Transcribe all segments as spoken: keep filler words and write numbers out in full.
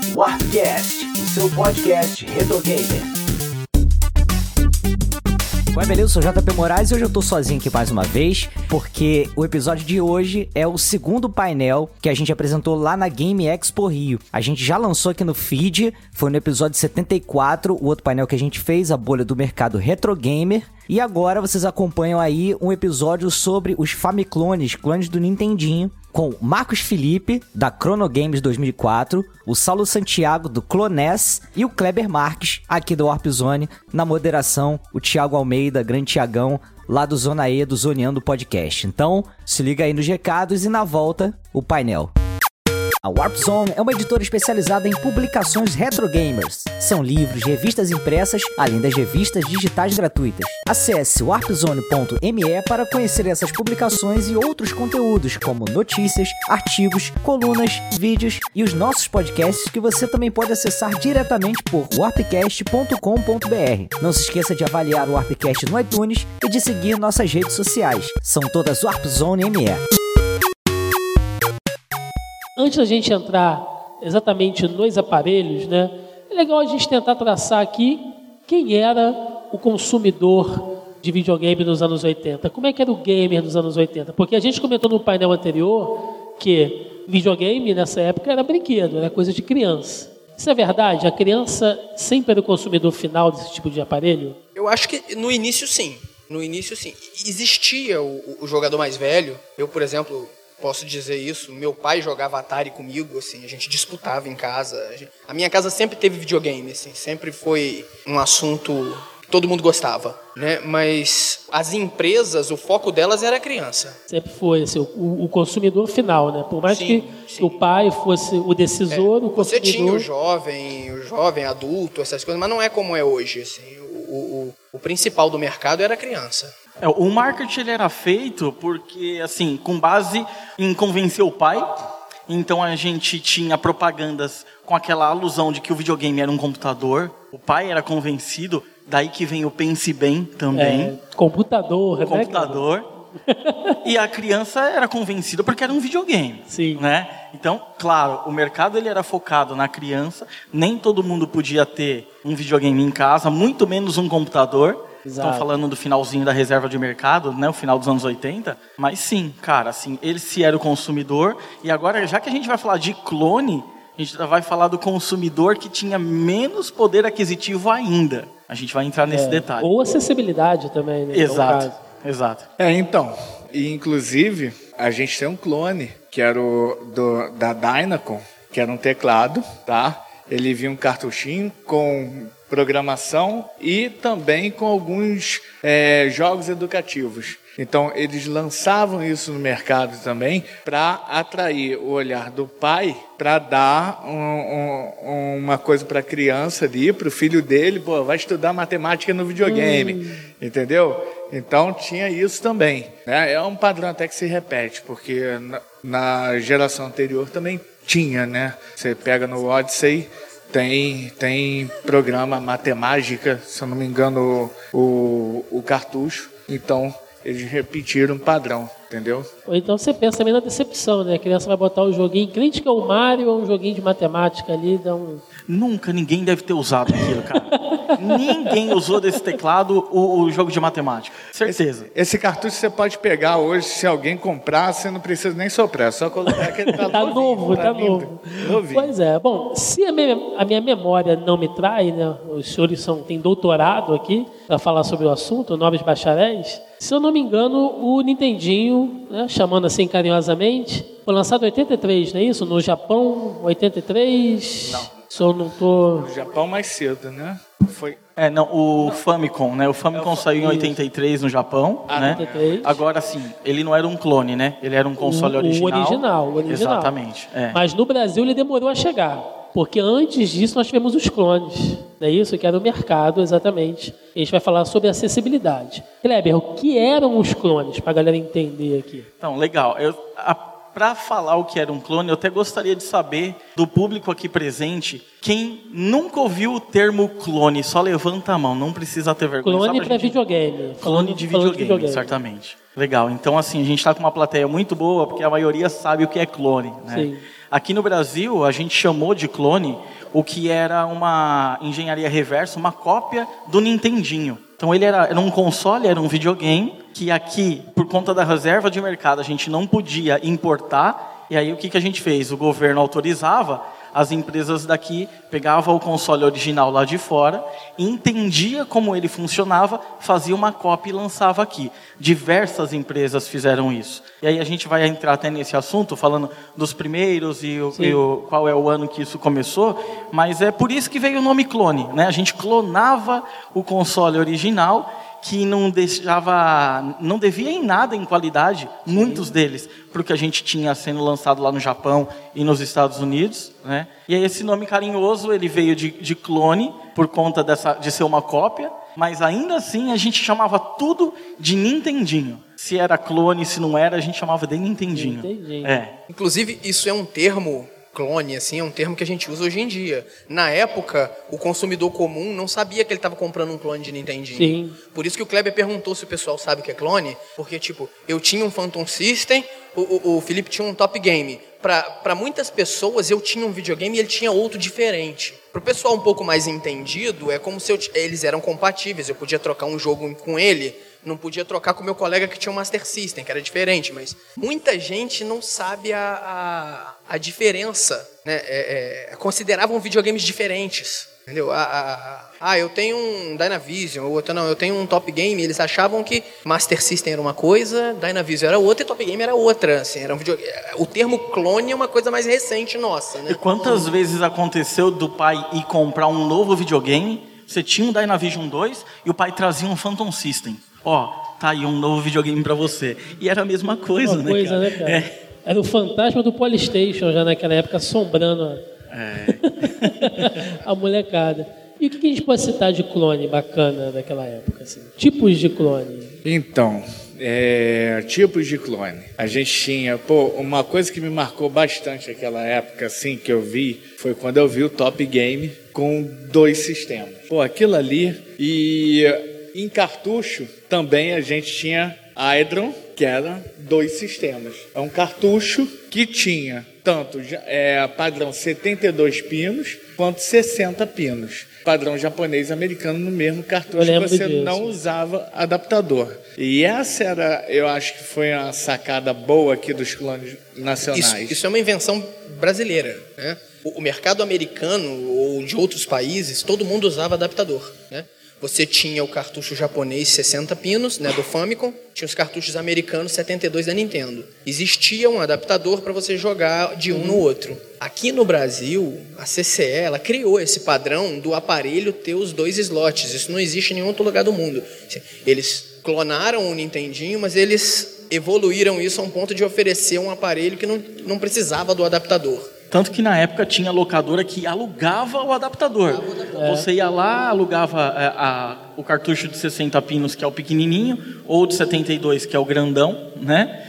Warpcast, o seu podcast Retro Gamer. Oi, beleza? Eu sou o J P Moraes e hoje eu tô sozinho aqui mais uma vez, porque o episódio de hoje é o segundo painel que a gente apresentou lá na Game Expo Rio. A gente já lançou aqui no feed, foi no episódio setenta e quatro, o outro painel que a gente fez, a bolha do mercado Retro Gamer. E agora vocês acompanham aí um episódio sobre os Famiclones, clones do Nintendinho, com Marcos Felipe, da Chrono Games dois mil e quatro, o Saulo Santiago, do Clones, e o Kleber Marques, aqui do Warp Zone, na moderação, o Thiago Almeida, grande Thiagão, lá do Zona E, do Zoneando Podcast. Então, se liga aí nos recados e na volta, o painel. A Warp Zone é uma editora especializada em publicações retro gamers. São livros, revistas impressas, além das revistas digitais gratuitas. Acesse warp zone ponto m e para conhecer essas publicações e outros conteúdos, como notícias, artigos, colunas, vídeos e os nossos podcasts que você também pode acessar diretamente por warpcast ponto com ponto b r. Não se esqueça de avaliar o Warpcast no iTunes e de seguir nossas redes sociais. São todas Warp Zone M E. Antes da gente entrar exatamente nos aparelhos, né, é legal a gente tentar traçar aqui quem era o consumidor de videogame nos anos oitenta. Como é que era o gamer nos anos oitenta? Porque a gente comentou no painel anterior que videogame nessa época era brinquedo, era coisa de criança. Isso é verdade? A criança sempre era o consumidor final desse tipo de aparelho? Eu acho que no início sim. No início sim. Existia o, o jogador mais velho. Eu, por exemplo... Posso dizer isso, meu pai jogava Atari comigo, assim, a gente disputava em casa. A, gente, a minha casa sempre teve videogame, assim, sempre foi um assunto que todo mundo gostava, né? Mas as empresas, o foco delas era a criança. Sempre foi, assim, o, o consumidor final, né? Por mais sim, que sim. o pai fosse o decisor, é, o consumidor... Você tinha o jovem, o jovem adulto, essas coisas, mas não é como é hoje, assim. O, o, o principal do mercado era a criança. É, o marketing ele era feito porque, assim, com base em convencer o pai. Então a gente tinha propagandas com aquela alusão de que o videogame era um computador. O pai era convencido, daí que vem o pense bem também. É, computador, né? Computador. E a criança era convencida porque era um videogame. Sim. Né? Então, claro, o mercado ele era focado na criança. Nem todo mundo podia ter um videogame em casa, muito menos um computador. Estão falando do finalzinho da reserva de mercado, né, o final dos anos oitenta, mas sim, cara, assim, ele se era o consumidor, e agora, já que a gente vai falar de clone, a gente vai falar do consumidor que tinha menos poder aquisitivo ainda. A gente vai entrar nesse é, detalhe. Ou acessibilidade também, né? Exato, exato. É, então, e inclusive, a gente tem um clone, que era o do, da Dynacon, que era um teclado, tá? Ele vinha um cartuchinho com programação e também com alguns é, jogos educativos. Então, eles lançavam isso no mercado também para atrair o olhar do pai, para dar um, um, uma coisa para a criança ali, para o filho dele, pô, vai estudar matemática no videogame, hum. entendeu? Então, tinha isso também. Né? É um padrão até que se repete, porque na, na geração anterior também tinha, né? Você pega no Odyssey, Tem, tem programa matemática, se eu não me engano, o, o cartucho. Então, eles repetiram o padrão, entendeu? Ou então você pensa também na decepção, né? A criança vai botar um joguinho, crítica ao Mario ou um joguinho de matemática ali, dá um... Nunca ninguém deve ter usado aquilo, cara. Ninguém usou desse teclado o, o jogo de matemática. Certeza. Esse, esse cartucho você pode pegar hoje, se alguém comprar, você não precisa nem soprar, é só colocar que ele tá, tá novo, tá mim, novo. Novinho. Pois é. Bom, se a minha, a minha memória não me trai, né? Os senhores são, têm doutorado aqui para falar sobre o assunto, nobres bacharéis. Se eu não me engano, o Nintendinho, né, chamando assim carinhosamente, foi lançado em oitenta e três, não é isso? No Japão, oitenta e três? Não. Se eu não tô... No Japão mais cedo, né? Foi... É, não, o Famicom, né? O Famicom é o saiu em oitenta e três no Japão, ah, né? oitenta e três. Agora, sim, ele não era um clone, né? Ele era um console o, original. O original, o original. Exatamente. É. Mas no Brasil ele demorou a chegar, porque antes disso nós tivemos os clones, não é isso? Que era o mercado, exatamente. A gente vai falar sobre acessibilidade. Kleber, o que eram os clones, para a galera entender aqui? Então, legal. Eu... A... Para falar o que era um clone, eu até gostaria de saber do público aqui presente, quem nunca ouviu o termo clone, só levanta a mão, não precisa ter vergonha. Clone para gente... videogame. Clone de videogame, de videogame, certamente. Legal, então assim, a gente está com uma plateia muito boa, porque a maioria sabe o que é clone. Né? Sim. Aqui no Brasil, a gente chamou de clone o que era uma engenharia reversa, uma cópia do Nintendinho. Então ele era, era um console, era um videogame, que aqui, por conta da reserva de mercado, a gente não podia importar. E aí o que, que a gente fez? O governo autorizava, as empresas daqui pegavam o console original lá de fora, entendia como ele funcionava, fazia uma cópia e lançava aqui. Diversas empresas fizeram isso. E aí a gente vai entrar até nesse assunto, falando dos primeiros e, o, e o, qual é o ano que isso começou, mas é por isso que veio o nome clone, né? A gente clonava o console original, que não deixava, não devia em nada em qualidade, Sim. muitos deles, porque a gente tinha sendo lançado lá no Japão e nos Estados Unidos, né? E aí esse nome carinhoso, ele veio de, de clone, por conta dessa, de ser uma cópia, mas ainda assim a gente chamava tudo de Nintendinho. Se era clone, se não era, a gente chamava de Nintendinho. Nintendinho. É. Inclusive, isso é um termo... Clone, assim, é um termo que a gente usa hoje em dia. Na época, o consumidor comum não sabia que ele estava comprando um clone de Nintendinho. Sim. Por isso que o Kleber perguntou se o pessoal sabe o que é clone, porque, tipo, eu tinha um Phantom System, o, o, o Felipe tinha um Top Game. Para muitas pessoas, eu tinha um videogame e ele tinha outro diferente. Para o pessoal um pouco mais entendido, é como se eu, eles eram compatíveis. Eu podia trocar um jogo com ele, não podia trocar com o meu colega que tinha um Master System, que era diferente. Mas muita gente não sabe a, a, a diferença, né? É, é, consideravam videogames diferentes. Entendeu? Ah, ah, ah, eu tenho um Dynavision, ou outro não, eu tenho um Top Game. Eles achavam que Master System era uma coisa, Dynavision era outra e Top Game era outra. Assim, era um video... O termo clone é uma coisa mais recente nossa, né? E quantas vezes aconteceu do pai ir comprar um novo videogame, você tinha um Dynavision dois e o pai trazia um Phantom System. Ó, tá aí um novo videogame pra você. E era a mesma coisa, uma né, coisa, cara? né, cara? É. Era o fantasma do Polystation já naquela época, assombrando É. a molecada. E o que a gente pode citar de clone bacana daquela época? Assim? Tipos de clone. Então, é, tipos de clone. A gente tinha... Pô, uma coisa que me marcou bastante naquela época, assim, que eu vi, foi quando eu vi o Top Game com dois sistemas. Pô, aquilo ali... E em cartucho, também a gente tinha Hydron, que era dois sistemas. É um cartucho que tinha tanto é, padrão setenta e dois pinos quanto sessenta pinos. Padrão japonês e americano no mesmo cartucho, que você disso. Não usava adaptador. E essa era, eu acho que foi uma sacada boa aqui dos clones nacionais. Isso, isso é uma invenção brasileira, né? O, o mercado americano ou de outros países, todo mundo usava adaptador, né? Você tinha o cartucho japonês sessenta pinos, né, do Famicom, tinha os cartuchos americanos setenta e dois da Nintendo. Existia um adaptador para você jogar de um no outro. Aqui no Brasil, a C C E, ela criou esse padrão do aparelho ter os dois slots. Isso não existe em nenhum outro lugar do mundo. Eles clonaram o Nintendinho, mas eles evoluíram isso a um ponto de oferecer um aparelho que não, não precisava do adaptador. Tanto que na época tinha locadora que alugava o adaptador. É. Você ia lá, alugava a, a, o cartucho de sessenta pinos, que é o pequenininho, ou de setenta e dois, que é o grandão, né?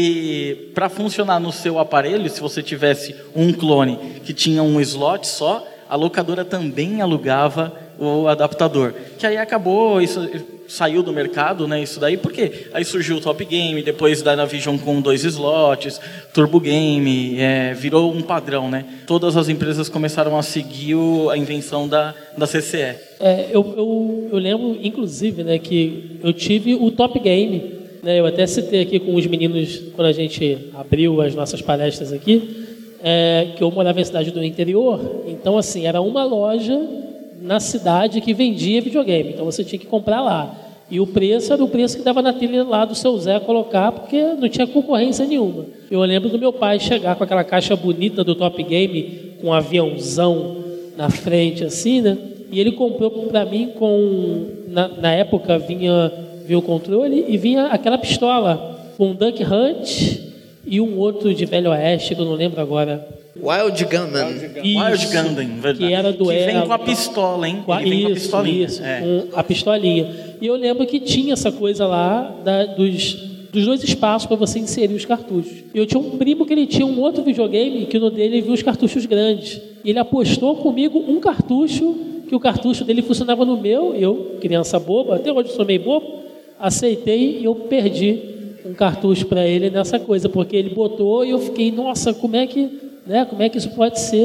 E para funcionar no seu aparelho, se você tivesse um clone que tinha um slot só, a locadora também alugava o adaptador. Que aí acabou, isso saiu do mercado, né, isso daí, porque aí surgiu o Top Game, depois Dynavision com dois slots, Turbo Game, é, virou um padrão, né? Todas as empresas começaram a seguir o, a invenção da, da C C E. É, eu, eu, eu lembro, inclusive, né, que eu tive o Top Game, né, eu até citei aqui com os meninos, quando a gente abriu as nossas palestras aqui, é, que eu morava em cidade do interior, então, assim, era uma loja na cidade que vendia videogame, então você tinha que comprar lá. E o preço era o preço que dava na telha lá do seu Zé colocar, porque não tinha concorrência nenhuma. Eu lembro do meu pai chegar com aquela caixa bonita do Top Game, com um aviãozão na frente, assim, né? E ele comprou para mim com... Na, na época vinha, vinha o controle e vinha aquela pistola, com um Duck Hunt e um outro de Velho Oeste, que eu não lembro agora. Wild Gunman. Wild Gunman, verdade. Que era do que vem era, com a pistola, hein? Com a, Ele vem isso, com a pistolinha. Isso, é. com a pistolinha. E eu lembro que tinha essa coisa lá da, dos, dos dois espaços para você inserir os cartuchos. E eu tinha um primo que ele tinha um outro videogame que no dele viu os cartuchos grandes. E ele apostou comigo um cartucho, que o cartucho dele funcionava no meu. Eu, criança boba, até hoje sou meio bobo, aceitei e eu perdi um cartucho para ele nessa coisa, porque ele botou e eu fiquei, nossa, como é que... Né? Como é que isso pode ser?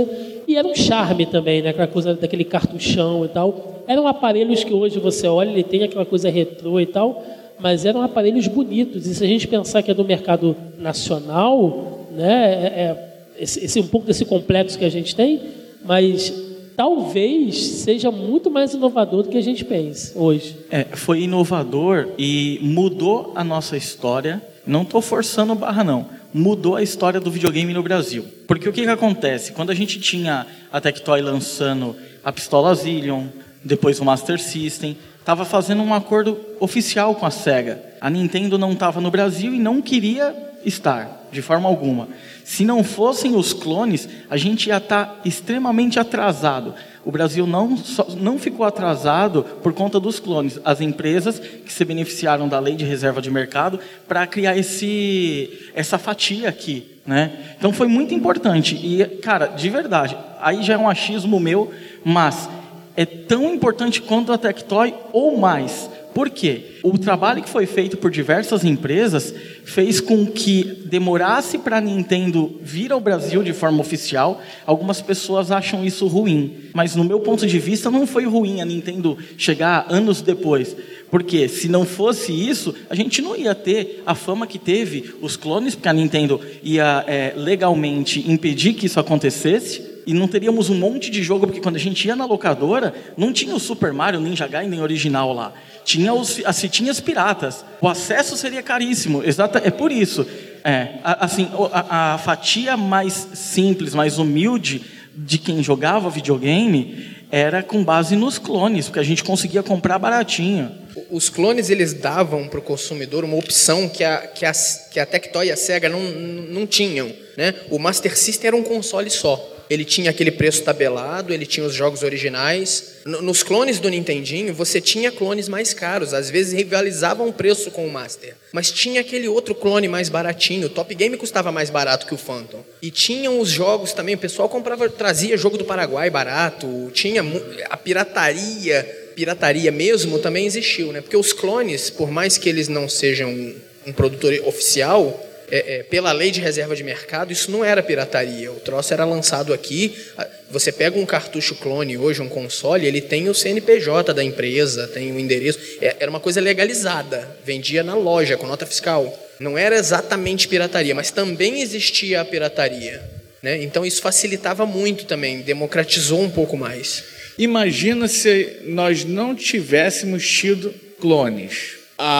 E era um charme também, né? Aquela coisa daquele cartuchão e tal. Eram aparelhos que hoje você olha, ele tem aquela coisa retrô e tal, mas eram aparelhos bonitos. E se a gente pensar que é do mercado nacional, né? É, é esse, esse um pouco desse complexo que a gente tem, mas talvez seja muito mais inovador do que a gente pensa hoje. É, foi inovador e mudou a nossa história. Não estou forçando barra, não. Mudou a história do videogame no Brasil. Porque o que, que acontece? Quando a gente tinha a Tectoy lançando a Pistola Zillion, depois o Master System, estava fazendo um acordo oficial com a Sega. A Nintendo não estava no Brasil e não queria estar, de forma alguma. Se não fossem os clones, a gente ia estar extremamente atrasado. O Brasil não, só, não ficou atrasado por conta dos clones. As empresas que se beneficiaram da lei de reserva de mercado para criar esse, essa fatia aqui, né? Então foi muito importante. E, cara, de verdade, aí já é um achismo meu, mas é tão importante quanto a Tectoy ou mais. Por quê? O trabalho que foi feito por diversas empresas fez com que demorasse para a Nintendo vir ao Brasil de forma oficial. Algumas pessoas acham isso ruim, mas no meu ponto de vista não foi ruim a Nintendo chegar anos depois. Porque se não fosse isso, a gente não ia ter a fama que teve os clones, porque a Nintendo ia é, legalmente impedir que isso acontecesse. E não teríamos um monte de jogo, porque quando a gente ia na locadora, não tinha o Super Mario, Ninja Gaiden original lá. Tinha os, as fitinhas piratas. O acesso seria caríssimo. Exata, é por isso. É, assim, a, a fatia mais simples, mais humilde de quem jogava videogame era com base nos clones, porque a gente conseguia comprar baratinho. Os clones, eles davam para o consumidor uma opção que a, que, a, que a Tectoy e a Sega não, não tinham, né? O Master System era um console só. Ele tinha aquele preço tabelado, ele tinha os jogos originais. Nos clones do Nintendinho, você tinha clones mais caros, às vezes rivalizavam o preço com o Master. Mas tinha aquele outro clone mais baratinho, o Top Game custava mais barato que o Phantom. E tinham os jogos também, o pessoal comprava, trazia jogo do Paraguai barato, tinha a pirataria, pirataria mesmo também existiu, né? Porque os clones, por mais que eles não sejam um produtor oficial, É, é, pela lei de reserva de mercado, isso não era pirataria. O troço era lançado aqui. Você pega um cartucho clone hoje, um console, ele tem o C N P J da empresa, tem o endereço. É, era uma coisa legalizada, vendia na loja, com nota fiscal. Não era exatamente pirataria, mas também existia a pirataria, né? Então isso facilitava muito também, democratizou um pouco mais. Imagina se nós não tivéssemos tido clones.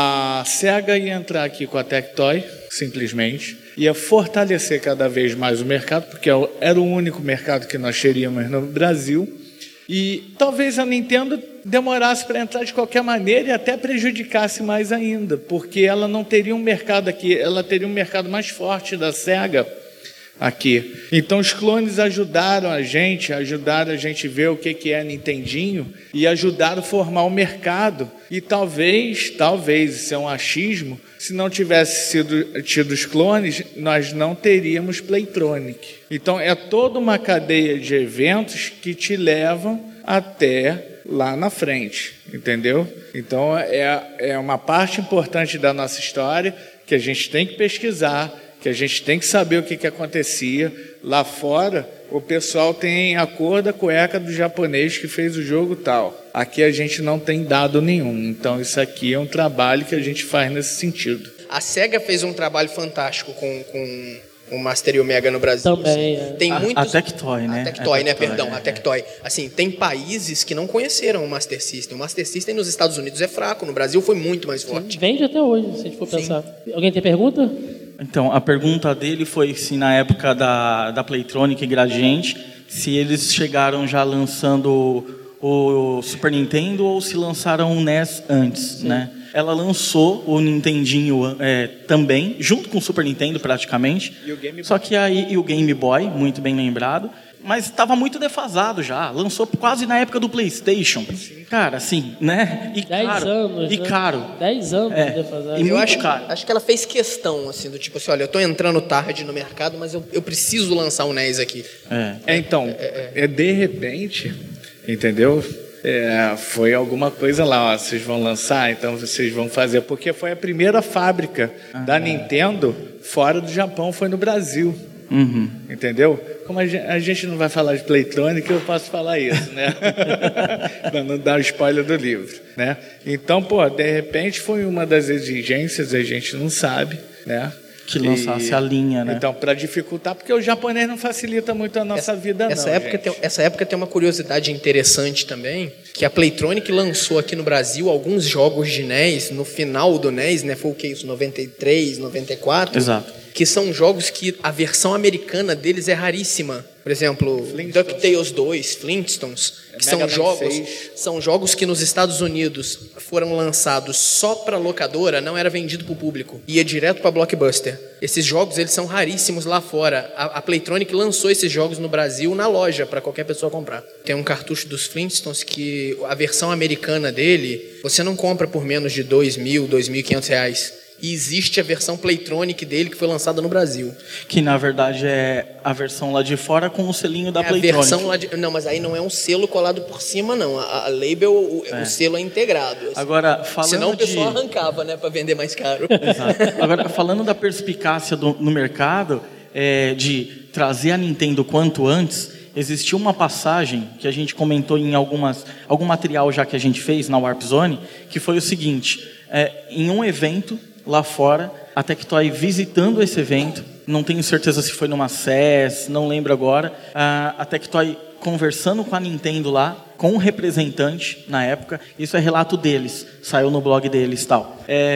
A Sega ia entrar aqui com a Tectoy, simplesmente, ia fortalecer cada vez mais o mercado, porque era o único mercado que nós teríamos no Brasil, e talvez a Nintendo demorasse para entrar de qualquer maneira e até prejudicasse mais ainda, porque ela não teria um mercado aqui, ela teria um mercado mais forte da Sega aqui. Então os clones ajudaram a gente, ajudaram a gente ver o que que é Nintendinho e ajudaram a formar o mercado. E talvez, talvez, isso é um achismo, se não tivesse sido tido os clones, nós não teríamos Playtronic. Então é toda uma cadeia de eventos que te levam até lá na frente, entendeu? Então é, é uma parte importante da nossa história que a gente tem que pesquisar, que a gente tem que saber o que, que acontecia. Lá fora, o pessoal tem a cor da cueca do japonês que fez o jogo tal. Aqui a gente não tem dado nenhum. Então isso aqui é um trabalho que a gente faz nesse sentido. A Sega fez um trabalho fantástico com, com o Master e o Mega no Brasil. Também, assim. é. Tem a, muitos... a Tectoy, né? A Tectoy, a né? Tectoy, Perdão, é. a Tectoy. Assim, tem países que não conheceram o Master System. O Master System nos Estados Unidos é fraco, no Brasil foi muito mais forte. Vende até hoje, se a gente for Sim. pensar. Alguém tem pergunta? Então, a pergunta dele foi se na época da, da Playtronic e Gradiente, se eles chegaram já lançando o, o Super Nintendo ou se lançaram o N E S antes, Sim. né? Ela lançou o Nintendinho é, também, junto com o Super Nintendo praticamente. E o Game Boy. Só que aí e o Game Boy, muito bem lembrado. Mas estava muito defasado já. Lançou quase na época do PlayStation. Sim. Cara, assim, né? E Dez caro. anos, E né? caro. Dez anos É. de defasagem. E Eu muito acho, caro. acho que ela fez questão, assim, do tipo assim, olha, eu tô entrando tarde no mercado, mas eu, eu preciso lançar um N E S aqui. É. É, então, é, de repente, entendeu? É, foi alguma coisa lá, ó, vocês vão lançar, então vocês vão fazer, porque foi a primeira fábrica ah, da é. Nintendo fora do Japão, foi no Brasil. Uhum. Entendeu? Como a gente, a gente não vai falar de Playtronic, eu posso falar isso, né? Para não dar spoiler do livro, né? Então, pô, de repente foi uma das exigências, a gente não sabe, né? Que lançasse e, a linha, né? Então, para dificultar, porque o japonês não facilita muito a nossa essa, vida, essa não, época tem, essa época tem uma curiosidade interessante também, que a Playtronic lançou aqui no Brasil alguns jogos de N E S, no final do N E S, né? Foi o que isso? noventa e três, noventa e quatro? Exato. Que são jogos que a versão americana deles é raríssima. Por exemplo, DuckTales dois, Flintstones, que são jogos, são jogos que nos Estados Unidos foram lançados só para locadora, não era vendido para o público, ia direto para Blockbuster. Esses jogos eles são raríssimos lá fora. A, a Playtronic lançou esses jogos no Brasil na loja para qualquer pessoa comprar. Tem um cartucho dos Flintstones que a versão americana dele você não compra por menos de dois mil, dois mil e quinhentos reais. E existe a versão Playtronic dele que foi lançada no Brasil. Que na verdade é a versão lá de fora com o selinho da é Playtronic. A versão lá de... Não, mas aí não é um selo colado por cima, não. A, a label, o, é. o selo é integrado. Assim. Agora, falando Senão o pessoal de... arrancava, né, para vender mais caro. Exato. Agora, falando da perspicácia do, no mercado, é, de trazer a Nintendo quanto antes, existiu uma passagem que a gente comentou em algumas, algum material já que a gente fez na Warp Zone, que foi o seguinte, é, em um evento lá fora, a Tectoy visitando esse evento, não tenho certeza se foi numa S E S, não lembro agora, a Tectoy conversando com a Nintendo lá, com um representante na época, isso é relato deles, saiu no blog deles e tal.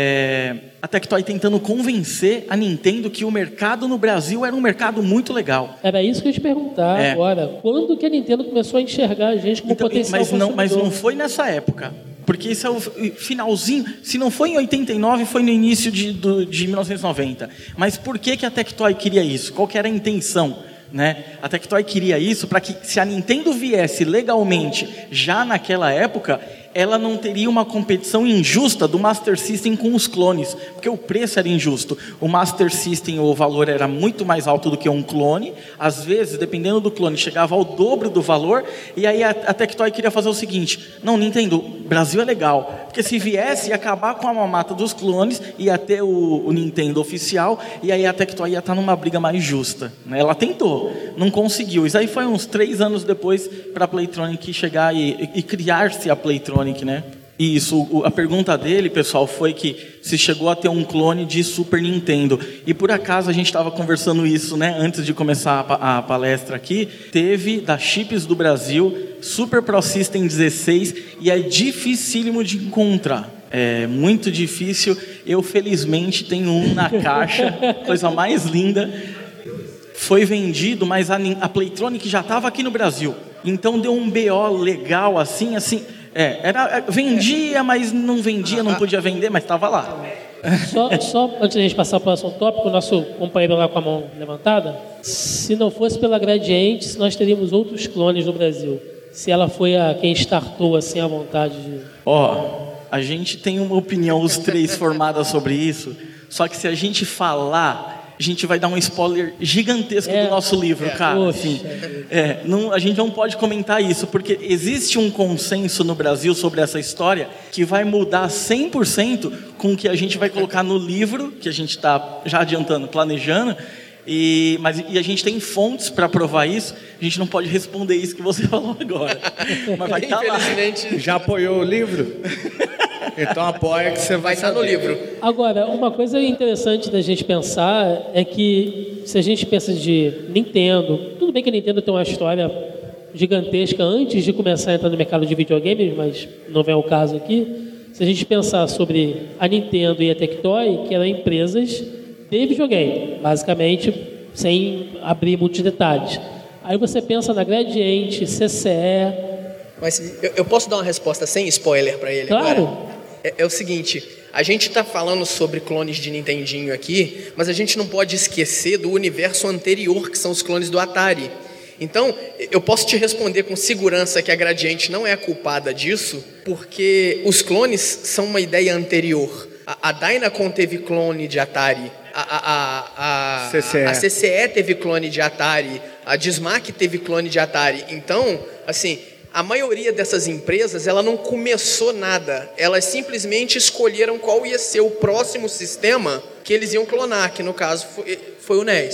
É, a Tectoy tentando convencer a Nintendo que o mercado no Brasil era um mercado muito legal. Era isso que eu ia te perguntar é. agora. Quando que a Nintendo começou a enxergar a gente como então, potencial mas não, consumidor? mas não foi nessa época. Porque isso é o finalzinho, se não foi em oitenta e nove, foi no início de, do, de mil novecentos e noventa. Mas por que, que a Tectoy queria isso? Qual que era a intenção? Né? A Tectoy queria isso para que, se a Nintendo viesse legalmente já naquela época, ela não teria uma competição injusta do Master System com os clones, porque o preço era injusto. O Master System, o valor era muito mais alto do que um clone, às vezes, dependendo do clone, chegava ao dobro do valor, e aí a, a Tectoy queria fazer o seguinte, não, Nintendo, Brasil é legal, porque se viesse, ia acabar com a mamata dos clones, ia ter o, o Nintendo oficial, e aí a Tectoy ia estar numa briga mais justa. Né? Ela tentou, não conseguiu. Isso aí foi uns três anos depois para a Playtronic chegar e, e, e criar-se a Playtronic. Né? E isso, a pergunta dele, pessoal, foi que se chegou a ter um clone de Super Nintendo. E por acaso a gente estava conversando isso, né, antes de começar a, a palestra aqui. Teve da Chips do Brasil Super Pro System dezesseis e é dificílimo de encontrar. É muito difícil. Eu felizmente tenho um na caixa, coisa mais linda. Foi vendido, mas a, a Playtronic já estava aqui no Brasil. Então deu um B O legal assim, assim. É, era, vendia, mas não vendia, não podia vender, mas estava lá. Só, só antes de a gente passar para o próximo tópico, o nosso companheiro lá com a mão levantada, se não fosse pela Gradiente, nós teríamos outros clones no Brasil. Se ela foi a quem startou assim a vontade de... Ó, oh, a gente tem uma opinião, os três, formada sobre isso, só que se a gente falar... a gente vai dar um spoiler gigantesco é, do nosso livro, é, cara. Assim, é, não, a gente não pode comentar isso, porque existe um consenso no Brasil sobre essa história que vai mudar cem por cento com o que a gente vai colocar no livro, que a gente está já adiantando, planejando, e, mas, e a gente tem fontes para provar isso. A gente não pode responder isso que você falou agora. Mas vai estar lá. Já apoiou o livro? Então apoia que você vai estar no livro. Agora, uma coisa interessante da gente pensar é que se a gente pensa de Nintendo, tudo bem que a Nintendo tem uma história gigantesca antes de começar a entrar no mercado de videogames, mas não é o caso aqui. Se a gente pensar sobre a Nintendo e a Tectoy, que eram empresas de videogame, basicamente, sem abrir muitos detalhes. Aí você pensa na Gradiente, C C E... Mas eu, eu posso dar uma resposta sem spoiler para ele claro. agora? É, é o seguinte, a gente está falando sobre clones de Nintendinho aqui, mas a gente não pode esquecer do universo anterior, que são os clones do Atari. Então, eu posso te responder com segurança que a Gradiente não é a culpada disso, porque os clones são uma ideia anterior. A, a Dynacon teve clone de Atari, a, a, a, a, C C E. a C C E teve clone de Atari, a Dismac teve clone de Atari. Então, assim... a maioria dessas empresas, ela não começou nada. Elas simplesmente escolheram qual ia ser o próximo sistema que eles iam clonar, que no caso foi, foi o N E S.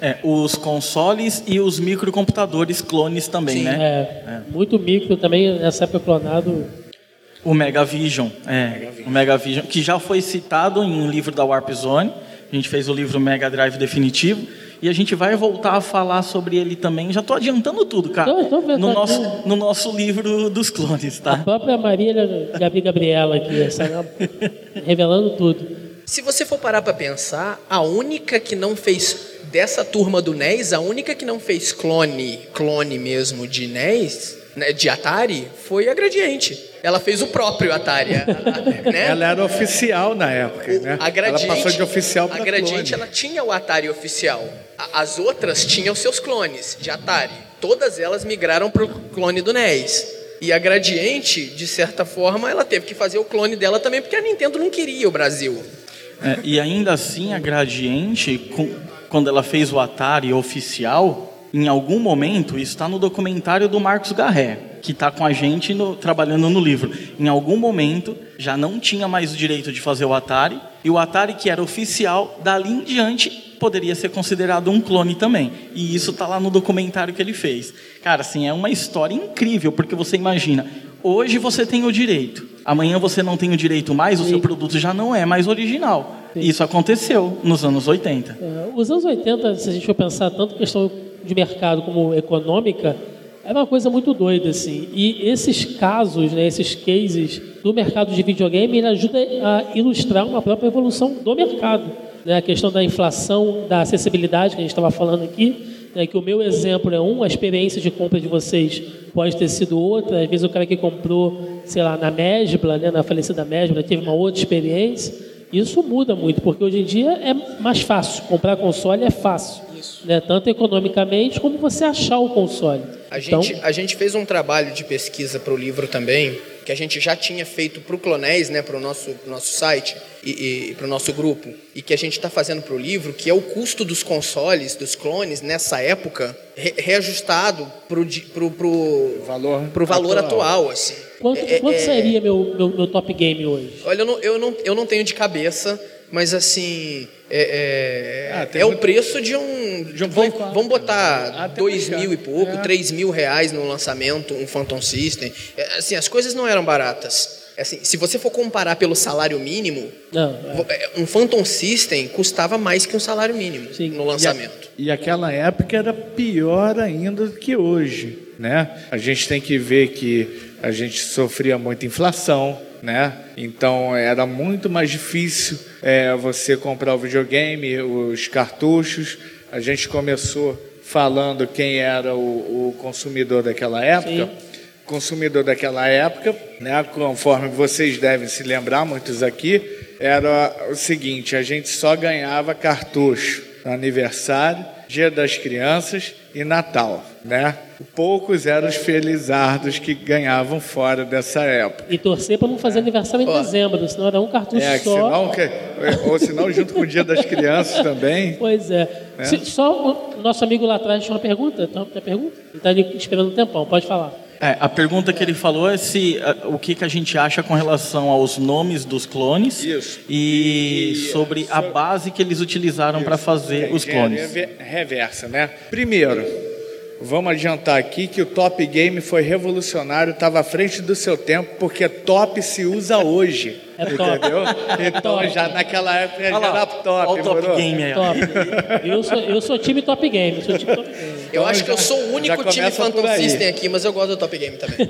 É, os consoles e os microcomputadores clones também, Sim, né? É, é. Muito micro também, nessa época clonado. O Megavision, é, Megavision. o Megavision, que já foi citado em um livro da Warp Zone. A gente fez o livro Mega Drive Definitivo e a gente vai voltar a falar sobre ele também. Já estou adiantando tudo, cara. Não, então, no, nosso, no nosso livro dos clones, tá? A própria Maria Gabi Gabriela aqui, essa, revelando tudo. Se você for parar para pensar, a única que não fez dessa turma do N E S, a única que não fez clone, clone mesmo de N E S, de Atari, foi a Gradiente. Ela fez o próprio Atari, né? Ela era oficial na época, o, né? A Gradiente, ela passou de oficial para A Gradiente, ela tinha o Atari oficial. As outras tinham seus clones de Atari. Todas elas migraram para o clone do N E S. E a Gradiente, de certa forma, ela teve que fazer o clone dela também, porque a Nintendo não queria o Brasil. É, e ainda assim, a Gradiente, com, quando ela fez o Atari oficial, em algum momento, isso está no documentário do Marcos Garré, que está com a gente no, trabalhando no livro. Em algum momento, já não tinha mais o direito de fazer o Atari, e o Atari, que era oficial, dali em diante, poderia ser considerado um clone também. E isso está lá no documentário que ele fez. Cara, assim, é uma história incrível, porque você imagina, hoje você tem o direito, amanhã você não tem o direito mais, o Sim. seu produto já não é mais original. Sim. Isso aconteceu nos anos oitenta. É, os anos oitenta, se a gente for pensar tanto questão de mercado como econômica, é uma coisa muito doida, assim. E esses casos, né, esses cases do mercado de videogame, ele ajuda a ilustrar uma própria evolução do mercado. Né? A questão da inflação, da acessibilidade, que a gente estava falando aqui, né, que o meu exemplo é um, a experiência de compra de vocês pode ter sido outra. Às vezes o cara que comprou, sei lá, na Mesbla, né, na falecida Mesbla, teve uma outra experiência. Isso muda muito, porque hoje em dia é mais fácil. Comprar console é fácil. Né, tanto economicamente como você achar o console. A, então... gente, a gente fez um trabalho de pesquisa para o livro também, que a gente já tinha feito para o Clonéis, né, para o nosso, nosso site e, e para o nosso grupo, e que a gente está fazendo para o livro, que é o custo dos consoles, dos clones, nessa época, re, reajustado para o pro, pro valor, pro valor atual. atual assim. Quanto, é, quanto é, seria meu, meu, meu top game hoje? Olha, eu não, eu, não, eu não tenho de cabeça, mas assim... É, é, ah, é muito... o preço de um... De um vamos, vamos botar ah, dois mil e pouco, é. três mil reais no lançamento, um Phantom System. É, assim, as coisas não eram baratas. É, assim, se você for comparar pelo salário mínimo, não, é. um Phantom System custava mais que um salário mínimo Sim. no lançamento. E, a, e aquela época era pior ainda do que hoje, né? A gente tem que ver que a gente sofria muita inflação, né? Então era muito mais difícil é, você comprar o videogame, os cartuchos. A gente começou falando quem era o, o consumidor daquela época. Sim. Consumidor daquela época, né? Conforme vocês devem se lembrar, muitos aqui, era o seguinte: a gente só ganhava cartucho no aniversário, Dia das Crianças e Natal, né? Poucos eram os felizardos que ganhavam fora dessa época. E torcer para não fazer aniversário em oh. dezembro, senão era um cartucho é, só. Senão, que, ou senão junto com o Dia das Crianças também. Pois é. Né? Se, só o nosso amigo lá atrás tinha uma pergunta. Tem uma pergunta? Ele está ali esperando um tempão, pode falar. É, a pergunta que ele falou é se o que, que a gente acha com relação aos nomes dos clones Isso. e, e sobre a base que eles utilizaram para fazer os clones. Reversa, né? Primeiro, vamos adiantar aqui que o Top Game foi revolucionário, estava à frente do seu tempo, porque top se usa hoje. É top. Entendeu? Então, top. já naquela época já lá, era top. Olha o Top morou? Game aí. Top. Eu sou, eu sou time Top Game. Sou time top game. Eu então, acho já, que eu sou o único time Phantom System aqui, mas eu gosto do Top Game também.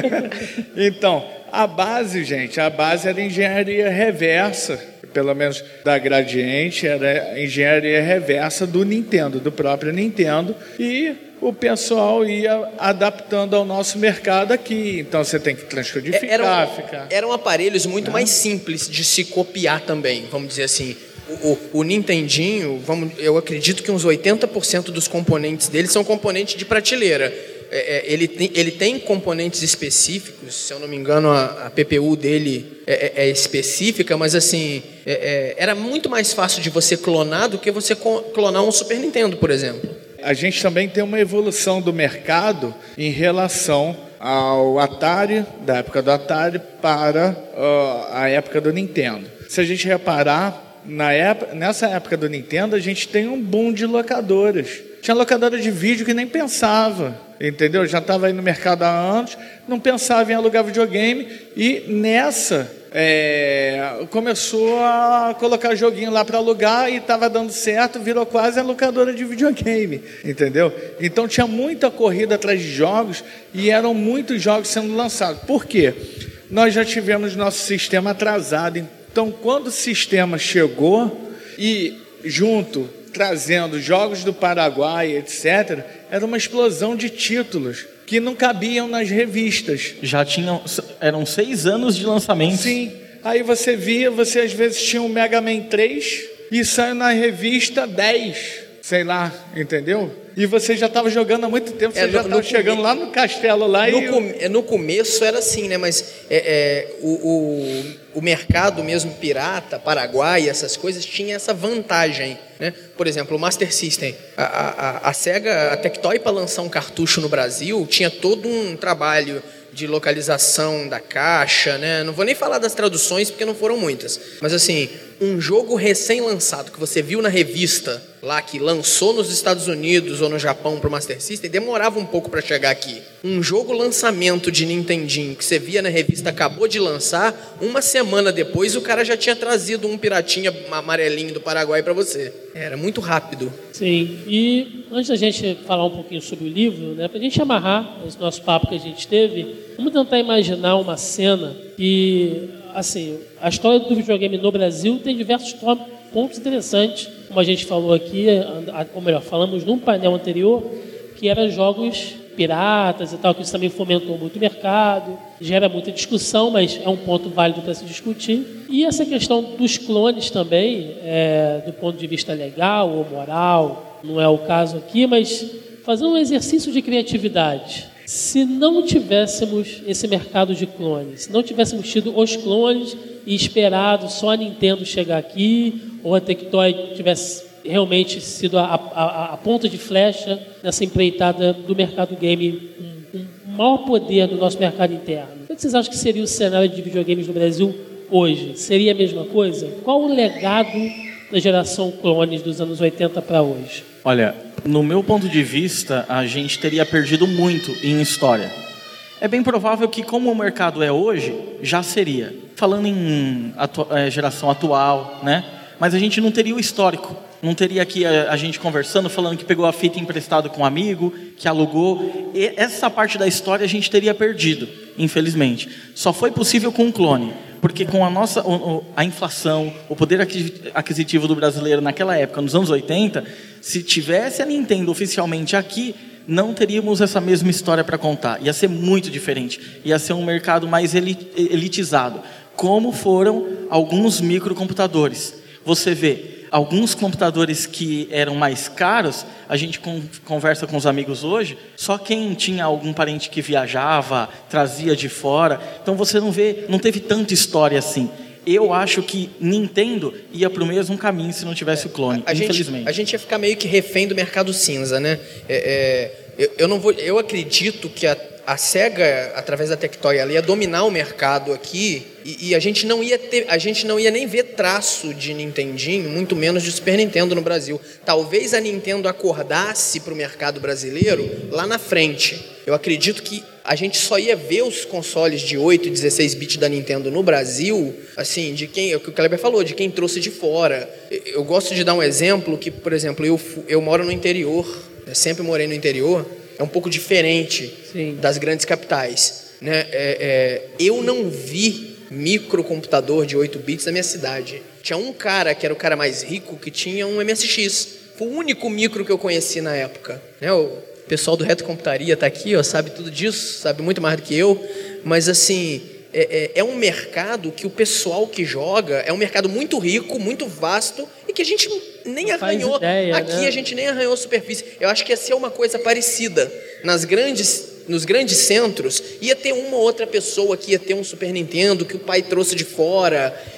Então, a base, gente, a base era engenharia reversa, pelo menos da Gradiente, era engenharia reversa do Nintendo, do próprio Nintendo, e o pessoal ia adaptando ao nosso mercado aqui. Então você tem que transcodificar. Eram, ficar... eram aparelhos muito é. mais simples de se copiar também, vamos dizer assim. O, o, o Nintendinho, vamos, eu acredito que uns oitenta por cento dos componentes dele são componentes de prateleira. É, é, ele, tem, ele tem componentes específicos, se eu não me engano a, a P P U dele é, é, é específica, mas assim, é, é, era muito mais fácil de você clonar do que você clonar um Super Nintendo, por exemplo. A gente também tem uma evolução do mercado em relação ao Atari, da época do Atari, para uh, a época do Nintendo. Se a gente reparar, na época, nessa época do Nintendo, a gente tem um boom de locadoras. Tinha locadora de vídeo que nem pensava, entendeu? Já estava aí no mercado há anos, não pensava em alugar videogame, e nessa é, começou a colocar joguinho lá para alugar e estava dando certo, virou quase a locadora de videogame, entendeu? Então tinha muita corrida atrás de jogos e eram muitos jogos sendo lançados. Por quê? Nós já tivemos nosso sistema atrasado, então quando o sistema chegou e junto trazendo jogos do Paraguai, etcétera, era uma explosão de títulos que não cabiam nas revistas. Já tinham, eram seis anos de lançamento. Sim, aí você via, você às vezes tinha um Mega Man três e saiu na revista dez, sei lá, entendeu? E você já estava jogando há muito tempo, você é, no, já estava chegando come... lá no castelo lá no e... Com... No começo era assim, né? Mas é, é, o, o, o mercado mesmo pirata, Paraguai, essas coisas, tinha essa vantagem, né? Por exemplo, o Master System. A, a, a Sega, a Tectoy, para lançar um cartucho no Brasil, tinha todo um trabalho de localização da caixa, né? Não vou nem falar das traduções, porque não foram muitas. Mas assim, um jogo recém-lançado que você viu na revista lá, que lançou nos Estados Unidos ou no Japão para o Master System, demorava um pouco para chegar aqui. Um jogo lançamento de Nintendinho que você via na revista, acabou de lançar, uma semana depois o cara já tinha trazido um piratinha amarelinho do Paraguai para você. Era muito rápido. Sim, e antes da gente falar um pouquinho sobre o livro, né, para a gente amarrar esse nosso papo que a gente teve, vamos tentar imaginar uma cena que, assim, a história do videogame no Brasil tem diversos pontos interessantes, como a gente falou aqui, ou melhor, falamos num painel anterior, que eram jogos piratas e tal, que isso também fomentou muito o mercado, gera muita discussão, mas é um ponto válido para se discutir. E essa questão dos clones também, é, do ponto de vista legal ou moral, não é o caso aqui, mas fazer um exercício de criatividade. Se não tivéssemos esse mercado de clones, se não tivéssemos tido os clones e esperado só a Nintendo chegar aqui, ou a Tectoy tivesse realmente sido a, a, a ponta de flecha nessa empreitada do mercado game, com um, um maior poder do nosso mercado interno. O que vocês acham que seria o cenário de videogames no Brasil hoje? Seria a mesma coisa? Qual o legado da geração clones dos anos oitenta para hoje? Olha, no meu ponto de vista, a gente teria perdido muito em história. É bem provável que, como o mercado é hoje, já seria. Falando em atu- é, geração atual, né? Mas a gente não teria o histórico. Não teria aqui a, a gente conversando, falando que pegou a fita emprestada com um amigo, que alugou. E essa parte da história a gente teria perdido, infelizmente. Só foi possível com o clone. Porque com a nossa a inflação, o poder aquisitivo do brasileiro naquela época, nos anos oitenta, se tivesse a Nintendo oficialmente aqui, não teríamos essa mesma história para contar. Ia ser muito diferente. Ia ser um mercado mais elitizado. Como foram alguns microcomputadores. Você vê, alguns computadores que eram mais caros, a gente conversa com os amigos hoje, só quem tinha algum parente que viajava, trazia de fora. Então você não vê, não teve tanta história assim. Eu acho que Nintendo ia para o mesmo caminho se não tivesse é, o clone, a infelizmente. Gente, a gente ia ficar meio que refém do mercado cinza, né? É, é, eu, eu, não vou, eu acredito que a, a Sega, através da Tectoy, ela ia dominar o mercado aqui e, e a gente não ia ter, a gente não ia nem ver traço de Nintendinho, muito menos de Super Nintendo no Brasil. Talvez a Nintendo acordasse para o mercado brasileiro lá na frente. Eu acredito que a gente só ia ver os consoles de oito e dezesseis bits da Nintendo no Brasil, assim, de quem, é o que o Kleber falou, de quem trouxe de fora. Eu gosto de dar um exemplo que, por exemplo, eu, eu moro no interior, eu sempre morei no interior, é um pouco diferente Sim. das grandes capitais, né? É, é, eu não vi microcomputador de oito bits na minha cidade. Tinha um cara que era o cara mais rico que tinha um M S X. Foi o único micro que eu conheci na época, né? O O pessoal do Retrocomputaria está aqui, ó, sabe tudo disso, sabe muito mais do que eu, mas assim, é, é, é um mercado que o pessoal que joga, é um mercado muito rico, muito vasto, e que a gente nem Não arranhou, ideia, aqui né? a gente nem arranhou a superfície. Eu acho que ia ser uma coisa parecida, nas grandes, nos grandes centros, ia ter uma ou outra pessoa que ia ter um Super Nintendo, que o pai trouxe de fora,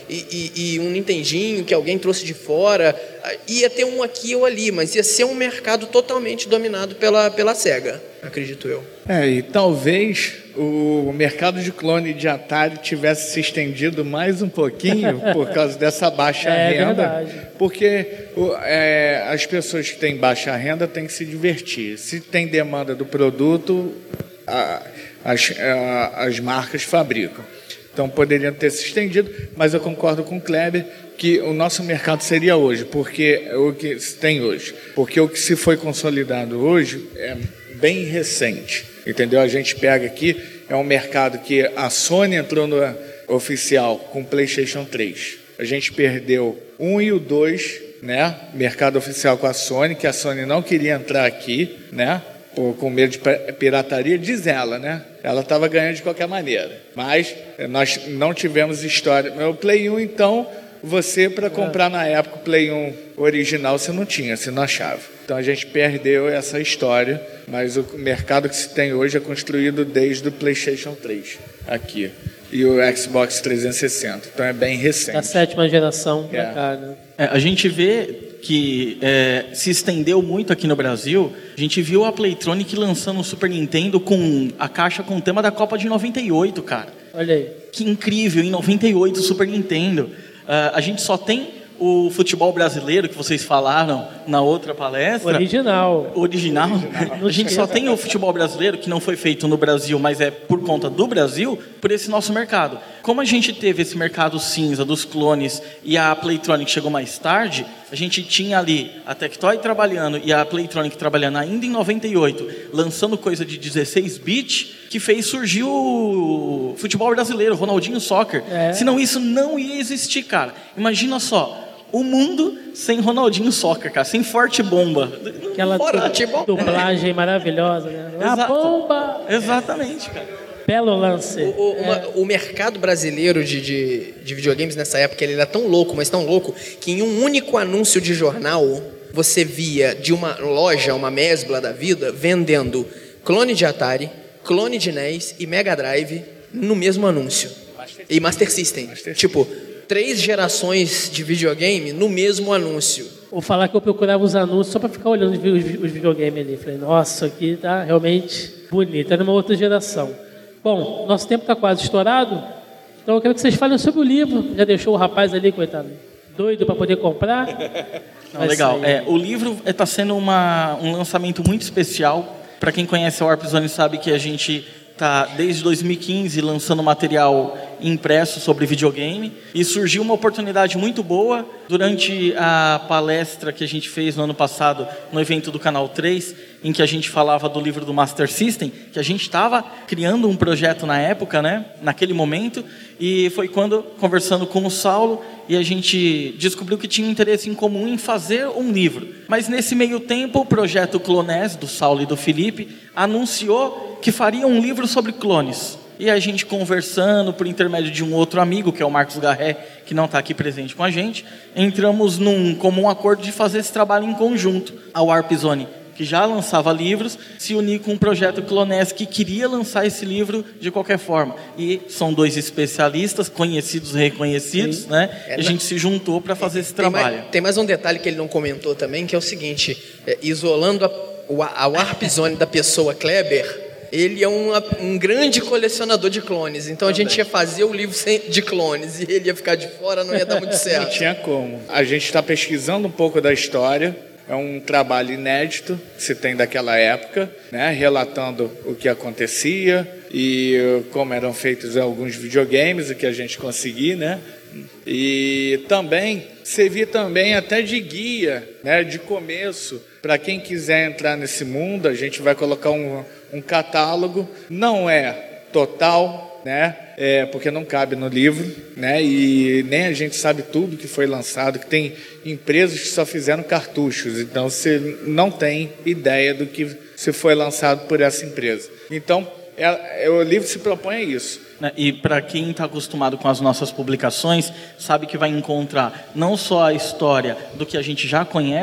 e, e, e um Nintendinho que alguém trouxe de fora. Ia ter um aqui ou ali, mas ia ser um mercado totalmente dominado pela, pela SEGA, acredito eu. É, e talvez o mercado de clone de Atari tivesse se estendido mais um pouquinho por causa dessa baixa é, renda. Verdade. Porque o, é, as pessoas que têm baixa renda têm que se divertir. Se tem demanda do produto, a, as, a, as marcas fabricam. Então poderiam ter se estendido, mas eu concordo com o Kleber que o nosso mercado seria hoje, porque o que se tem hoje, porque o que se foi consolidado hoje é bem recente, entendeu? A gente pega aqui, é um mercado que a Sony entrou no oficial com o PlayStation três. A gente perdeu um e o dois, né? Mercado oficial com a Sony, que a Sony não queria entrar aqui, né? Com medo de pirataria, diz ela, né? Ela estava ganhando de qualquer maneira. Mas nós não tivemos história. O Play um, então, você, para comprar na época o Play um original, você não tinha, você não achava. Então a gente perdeu essa história, mas o mercado que se tem hoje é construído desde o PlayStation três, aqui. E o Xbox trezentos e sessenta. Então é bem recente. Da sétima geração É. pra cá, né? É, a gente vê que é, se estendeu muito aqui no Brasil. A gente viu a Playtronic lançando o Super Nintendo com a caixa com o tema da Copa de noventa e oito, cara. Olha aí. Que incrível, em noventa e oito, o Super Nintendo. Uh, a gente só tem o futebol brasileiro, que vocês falaram na outra palestra. Original. Original. A gente só tem o futebol brasileiro, que não foi feito no Brasil, mas é por conta do Brasil, por esse nosso mercado. Como a gente teve esse mercado cinza dos clones e a Playtronic chegou mais tarde, a gente tinha ali a Tectoy trabalhando e a Playtronic trabalhando ainda em noventa e oito, lançando coisa de dezesseis bits, que fez surgir o futebol brasileiro, Ronaldinho Soccer. É. Senão isso não ia existir, cara. Imagina só, o mundo sem Ronaldinho Soccer, cara, sem Forte Bomba. Aquela Fora, du- tipo- dublagem maravilhosa, né? A Exato. bomba! Exatamente, cara. Belo lance. O, o- uma- o mercado brasileiro de, de, de videogames nessa época ele era tão louco, mas tão louco, que em um único anúncio de jornal você via de uma loja, uma mesbla da vida, vendendo clone de Atari, clone de N E S e Mega Drive no mesmo anúncio. E Master System. Tipo, três gerações de videogame no mesmo anúncio. Vou falar que eu procurava os anúncios só para ficar olhando os, vi- os videogames ali. Falei, nossa, aqui tá realmente bonito. É numa outra geração. Bom, nosso tempo está quase estourado, então eu quero que vocês falem sobre o livro. Já deixou o rapaz ali, coitado, doido para poder comprar? Não, Vai legal. sair. É, o livro está sendo uma, um lançamento muito especial. Para quem conhece a Warp Zone sabe que a gente está desde dois mil e quinze lançando material impresso sobre videogame e surgiu uma oportunidade muito boa durante a palestra que a gente fez no ano passado no evento do Canal três, em que a gente falava do livro do Master System, que a gente estava criando um projeto na época, né, naquele momento, e foi quando, conversando com o Saulo, e a gente descobriu que tinha um interesse em comum em fazer um livro. Mas nesse meio tempo, o projeto Clones, do Saulo e do Felipe, anunciou que faria um livro sobre clones. E a gente conversando por intermédio de um outro amigo, que é o Marcos Garré, que não está aqui presente com a gente, entramos num comum acordo de fazer esse trabalho em conjunto. A Warp Zone, que já lançava livros, se unir com um projeto Clones que queria lançar esse livro de qualquer forma. E são dois especialistas, conhecidos e reconhecidos, né? É, e a gente se juntou para fazer esse Tem trabalho. mais, tem mais um detalhe que ele não comentou também, que é o seguinte, é, isolando a, o- a Warp Zone da pessoa Kleber, ele é um, um grande colecionador de clones, então a gente ia fazer o livro sem- de clones e ele ia ficar de fora, não ia dar muito Não certo. tinha como. A gente está pesquisando um pouco da história. É um trabalho inédito que se tem daquela época, né? Relatando o que acontecia e uh, como eram feitos alguns videogames, o que a gente conseguia, né? E também servir também até de guia, né? De começo para quem quiser entrar nesse mundo. A gente vai colocar um, um catálogo. Não é total, né? É, porque não cabe no livro, né? E nem a gente sabe tudo que foi lançado, que tem empresas que só fizeram cartuchos, então você não tem ideia do que se foi lançado por essa empresa. Então, é, é, o livro se propõe a isso. Né? E para quem está acostumado com as nossas publicações, sabe que vai encontrar não só a história do que a gente já conhece,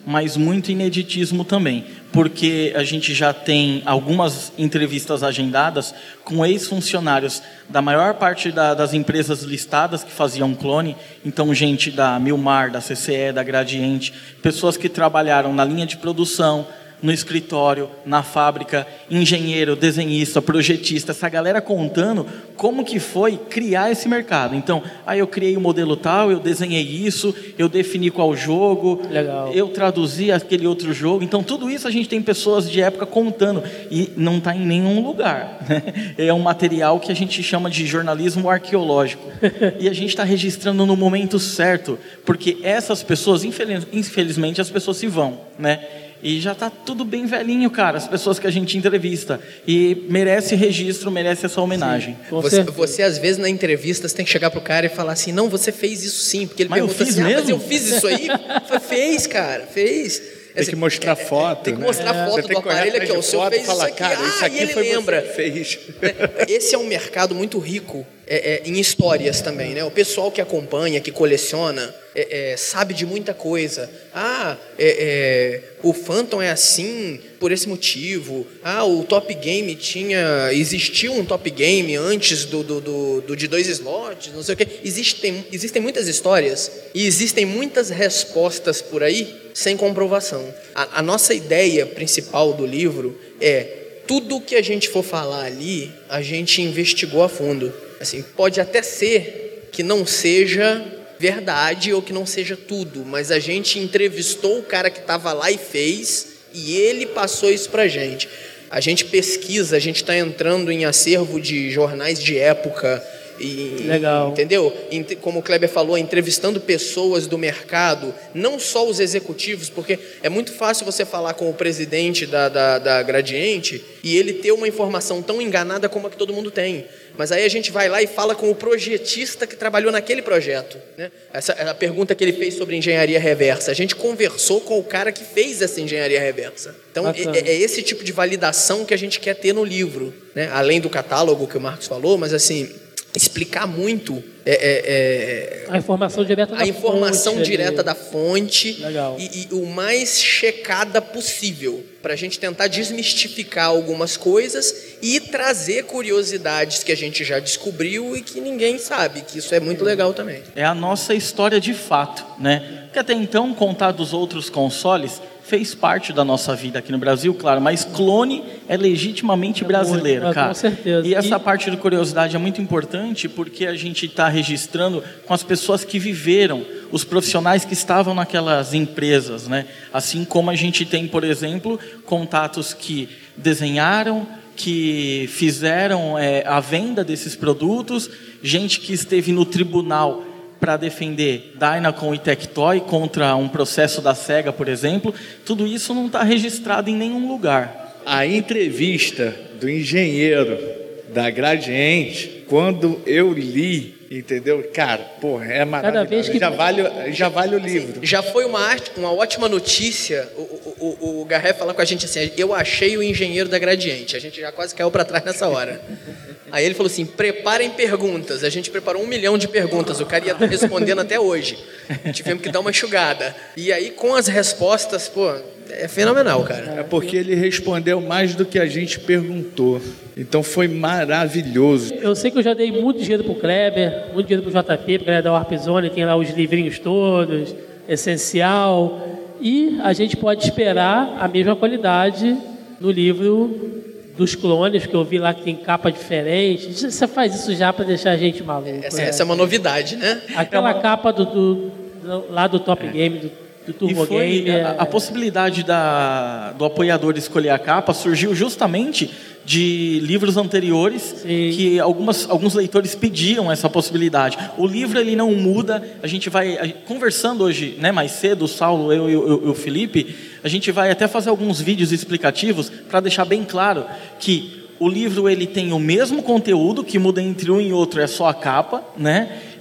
mas muito ineditismo também, porque a gente já tem algumas entrevistas agendadas com ex-funcionários da maior parte da, das empresas listadas que faziam clone, então gente da Milmar, da C C E, da Gradiente, pessoas que trabalharam na linha de produção, no escritório, na fábrica, engenheiro, desenhista, projetista, essa galera contando como que foi criar esse mercado. Então, aí eu criei o modelo tal, eu desenhei isso, eu defini qual jogo, Legal. eu traduzi aquele outro jogo. Então, tudo isso a gente tem pessoas de época contando e não está em nenhum lugar, né? É um material que a gente chama de jornalismo arqueológico. E a gente está registrando no momento certo, porque essas pessoas, infeliz, infelizmente, as pessoas se vão, né? E já está tudo bem velhinho, cara, as pessoas que a gente entrevista. E merece registro, merece essa homenagem. Você, você, às vezes, na entrevista, você tem que chegar pro cara e falar assim, não, você fez isso sim. Porque ele mas pergunta eu fiz assim, mesmo? ah, mas eu fiz isso aí? Falei, fez, cara, fez. Tem assim, que mostrar é, foto. Tem que né? mostrar é. foto Você do aparelho aqui, ó, o senhor fez fala, isso aqui. cara, ah, isso aqui e ele foi lembra. Você que fez. Esse é um mercado muito rico é, é, em histórias também, né? O pessoal que acompanha, que coleciona, é, é, sabe de muita coisa. Ah, é, é, o Phantom é assim por esse motivo. Ah, o Top Game tinha... Existiu um Top Game antes do, do, do, do de dois slots, não sei o quê. Existem, existem muitas histórias e existem muitas respostas por aí sem comprovação. A, a nossa ideia principal do livro é tudo que a gente for falar ali, a gente investigou a fundo. Assim, pode até ser que não seja verdade ou que não seja tudo, mas a gente entrevistou o cara que estava lá e fez, e ele passou isso pra gente. A gente pesquisa, a gente está entrando em acervo de jornais de época, e, Legal. Entendeu? Como o Kleber falou, entrevistando pessoas do mercado, não só os executivos, porque é muito fácil você falar com o presidente da, da, da Gradiente e ele ter uma informação tão enganada como a que todo mundo tem. Mas aí a gente vai lá e fala com o projetista que trabalhou naquele projeto, né? Essa é a pergunta que ele fez sobre engenharia reversa. A gente conversou com o cara que fez essa engenharia reversa. Então, é, é esse tipo de validação que a gente quer ter no livro, né? Além do catálogo que o Marcos falou, mas assim... explicar muito é, é, é, a informação direta da a informação fonte, direta ali. da fonte e, e o mais checada possível, para a gente tentar desmistificar algumas coisas e trazer curiosidades que a gente já descobriu e que ninguém sabe, que isso é muito legal também. É a nossa história de fato, né? Porque até então, contar dos outros consoles fez parte da nossa vida aqui no Brasil, claro, mas clone é legitimamente brasileiro, cara. Com certeza. E essa e... parte de curiosidade é muito importante porque a gente está registrando com as pessoas que viveram, os profissionais que estavam naquelas empresas, né? Assim como a gente tem, por exemplo, contatos que desenharam, que fizeram é, a venda desses produtos, gente que esteve no tribunal para defender Dynacon e Tectoy contra um processo da SEGA, por exemplo. Tudo isso não está registrado em nenhum lugar. A entrevista do engenheiro da Gradiente, quando eu li, entendeu? Cara, porra, é maravilhoso. Cada vez que... já, vale, já vale o livro. Já foi uma, arte, uma ótima notícia o, o, o, o Garré falar com a gente assim, eu achei o engenheiro da Gradiente. A gente já quase caiu para trás nessa hora. Aí ele falou assim, preparem perguntas. A gente preparou um milhão de perguntas. O cara ia respondendo até hoje. Tivemos que dar uma enxugada. E aí, com as respostas, pô, é fenomenal, cara. É porque ele respondeu mais do que a gente perguntou. Então foi maravilhoso. Eu sei que eu já dei muito dinheiro pro Kleber, muito dinheiro pro J P, pra galera da Warp Zone, tem lá os livrinhos todos, essencial. E a gente pode esperar a mesma qualidade no livro dos clones, que eu vi lá que tem capa diferente. Você faz isso já para deixar a gente maluco. Essa, né? essa é uma novidade, né? Aquela é uma... capa do, do, do, lá do Top é. Game, do, do Turbo e foi Game. A, é... a possibilidade da, do apoiador escolher a capa surgiu justamente de livros anteriores. Sim. Que algumas, alguns leitores pediam essa possibilidade. O livro ele não muda, a gente vai a, conversando hoje, né, mais cedo, o Saulo, eu e o, o Felipe, a gente vai até fazer alguns vídeos explicativos para deixar bem claro que o livro ele tem o mesmo conteúdo, que muda entre um e outro é só a capa, né?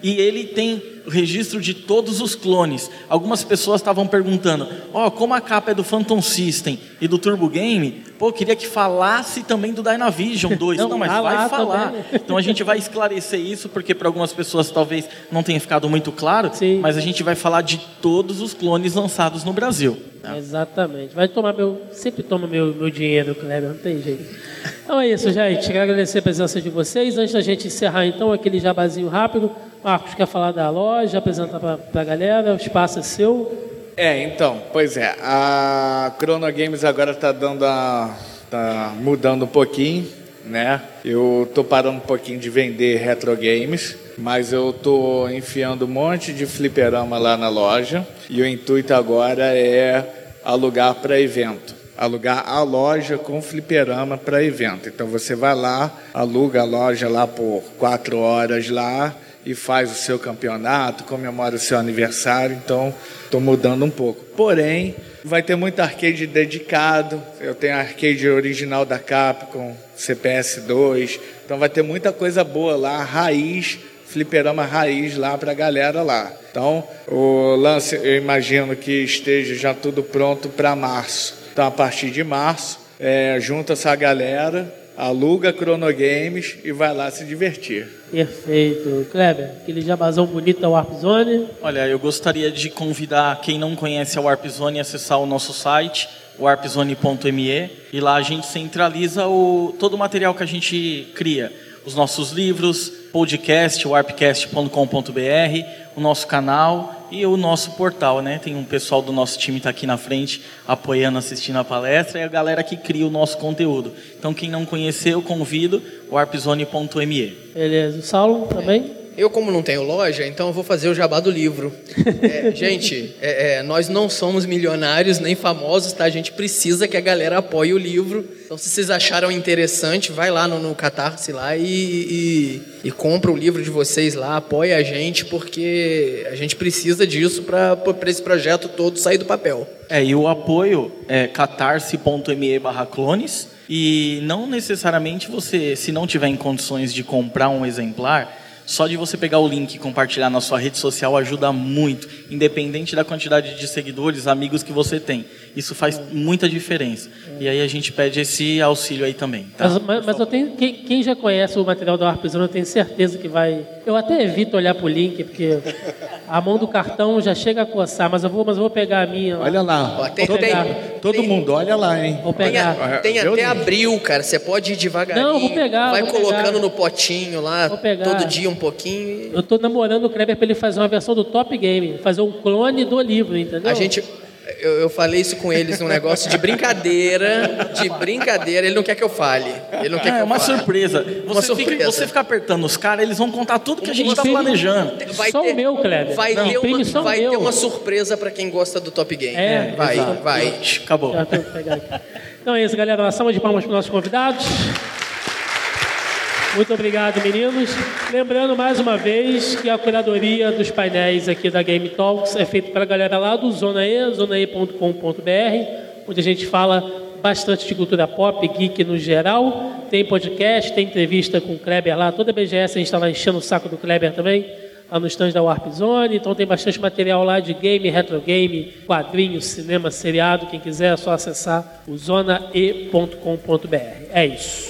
e ele tem o registro de todos os clones. Algumas pessoas estavam perguntando, ó, oh, como a capa é do Phantom System e do Turbo Game, pô, eu queria que falasse também do Dynavision dois. Não, não mas vai falar. Também. Então a gente vai esclarecer isso, porque para algumas pessoas talvez não tenha ficado muito claro, Sim. mas a gente vai falar de todos os clones lançados no Brasil. Né? Exatamente. Vai tomar meu... Sempre toma meu, meu dinheiro, Kleber, não tem jeito. Então é isso, gente. Quero agradecer a presença de vocês. Antes da gente encerrar, então, aquele jabazinho rápido. Marcos, quer falar da loja, apresentar para a galera? O espaço é seu. É, então, pois é. A Chrono Games agora está dando a, tá mudando um pouquinho, né? Eu tô parando um pouquinho de vender retro games, mas eu tô enfiando um monte de fliperama lá na loja. E o intuito agora é alugar para evento. Alugar a loja com fliperama para evento. Então você vai lá, aluga a loja lá por quatro horas lá e faz o seu campeonato, comemora o seu aniversário. Então estou mudando um pouco. Porém, vai ter muito arcade dedicado. Eu tenho arcade original da Capcom, C P S dois. Então vai ter muita coisa boa lá, raiz, fliperama raiz lá para a galera lá. Então o lance, eu imagino que esteja já tudo pronto para março. Então, a partir de março, é, junta essa galera, aluga Chrono Games e vai lá se divertir. Perfeito. Kleber, aquele jabazão bonito da Warp Zone. Olha, eu gostaria de convidar quem não conhece a Warp Zone a acessar o nosso site, warp zone ponto m e, e lá a gente centraliza o, todo o material que a gente cria. Os nossos livros, podcast, warpcast ponto com ponto b r, o nosso canal e o nosso portal, né? Tem um pessoal do nosso time que está aqui na frente apoiando, assistindo a palestra, e a galera que cria o nosso conteúdo. Então, quem não conheceu, convido, warp zone ponto m e. Beleza. O Saulo também? Eu, como não tenho loja, então eu vou fazer o jabá do livro. É, gente, é, é, nós não somos milionários nem famosos, tá? A gente precisa que a galera apoie o livro. Então, se vocês acharam interessante, vai lá no, no Catarse lá e, e, e compra o livro de vocês lá, apoia a gente, porque a gente precisa disso para esse projeto todo sair do papel. É, e o apoio é catarse ponto m e barra clones, e não necessariamente você, se não tiver em condições de comprar um exemplar, só de você pegar o link e compartilhar na sua rede social ajuda muito, independente da quantidade de seguidores, amigos que você tem. Isso faz muita diferença. E aí a gente pede esse auxílio aí também. Tá? Mas, mas, mas eu tenho, quem, quem já conhece o material da Warp Zone, eu tenho certeza que vai... Eu até evito olhar para o link, porque a mão do cartão já chega a coçar, mas eu vou, mas eu vou pegar a minha. Olha lá. Ó, tem, tem, todo tem, mundo, olha lá, hein? Vou pegar. Tem, tem até abril, cara. Você pode ir devagarinho. Não, vou pegar. Vai vou colocando pegar. no potinho lá, Vou pegar. todo dia um pouquinho. Eu tô namorando o Kleber para ele fazer uma versão do Top Game, fazer um clone do livro, entendeu? A gente... Eu, eu falei isso com eles, um negócio de brincadeira, de brincadeira. Ele não quer que eu fale. Ele não quer é, que eu uma fale. surpresa. Você, Uma fica, surpresa. você fica apertando os caras, eles vão contar tudo que a gente está Você- planejando. Vai Só ter, o meu, Kleber. Vai, Não, ter, imprime uma, só o vai meu. ter uma surpresa pra quem gosta do Top Game. É, vai, exato. vai. Acabou. Já tô pegar aqui. Então é isso, galera. Uma salva de palmas para os nossos convidados. Muito obrigado, meninos. Lembrando mais uma vez que a curadoria dos painéis aqui da Game Talks é feita pela galera lá do Zona E, zona e ponto com ponto b r, onde a gente fala bastante de cultura pop, geek no geral. Tem podcast, tem entrevista com o Kleber lá. Toda a B G S a gente estava enchendo o saco do Kleber também, lá no stand da Warp Zone. Então tem bastante material lá de game, retro game, quadrinhos, cinema, seriado. Quem quiser é só acessar o zona e ponto com ponto b r. É isso.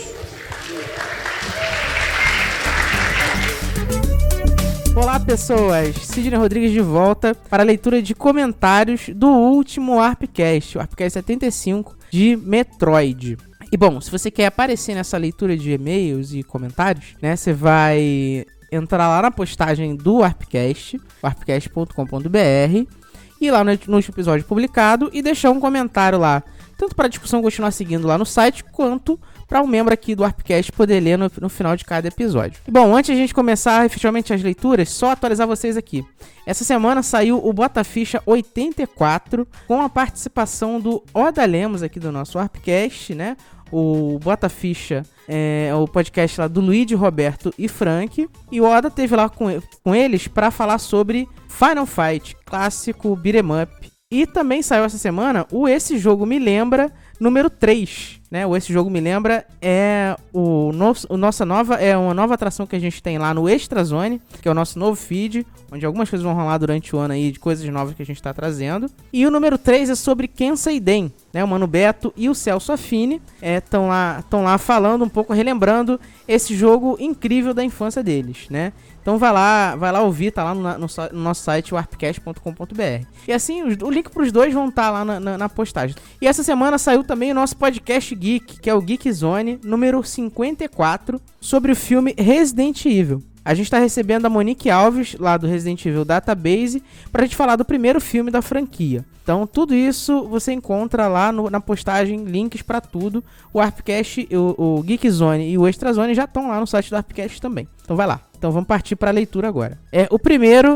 Olá, pessoas! Sidney Rodrigues de volta para a leitura de comentários do último Warpcast, o Warpcast setenta e cinco de Metroid. E bom, se você quer aparecer nessa leitura de e-mails e comentários, né, você vai entrar lá na postagem do Warpcast, warpcast ponto com ponto b r, e lá no, no episódio publicado e deixar um comentário lá, tanto para a discussão continuar seguindo lá no site, quanto para um membro aqui do Warpcast poder ler no, no final de cada episódio. E bom, antes de a gente começar efetivamente as leituras, só atualizar vocês aqui. Essa semana saiu o Bota Ficha oitenta e quatro, com a participação do Oda Lemos aqui do nosso Warpcast, né? O Bota Ficha é o podcast lá do Luigi, Roberto e Frank. E o Oda teve lá com, com eles para falar sobre Final Fight, clássico beat'em up. E também saiu essa semana o Esse Jogo Me Lembra número três, né? O Esse Jogo Me Lembra é o nosso, o nossa nova, é uma nova atração que a gente tem lá no Extra Zone, que é o nosso novo feed, onde algumas coisas vão rolar durante o ano aí, de coisas novas que a gente tá trazendo. E o número três é sobre Kensei Den, né? O Mano Beto e o Celso Affini estão é, lá, estão lá falando um pouco, relembrando esse jogo incrível da infância deles, né? Então vai lá, vai lá ouvir, tá lá no, no, no nosso site, warpcast ponto com ponto b r. E assim, os, o link pros dois vão estar tá lá na, na, na postagem. E essa semana saiu também o nosso podcast Geek, que é o Geek Zone, número cinquenta e quatro, sobre o filme Resident Evil. A gente tá recebendo a Monique Alves, lá do Resident Evil Database, pra gente falar do primeiro filme da franquia. Então, tudo isso você encontra lá no, na postagem, links pra tudo. O Warpcast, o, o Geek Zone e o Extra Zone já estão lá no site do Warpcast também. Então vai lá. Então vamos partir pra leitura agora. É, o primeiro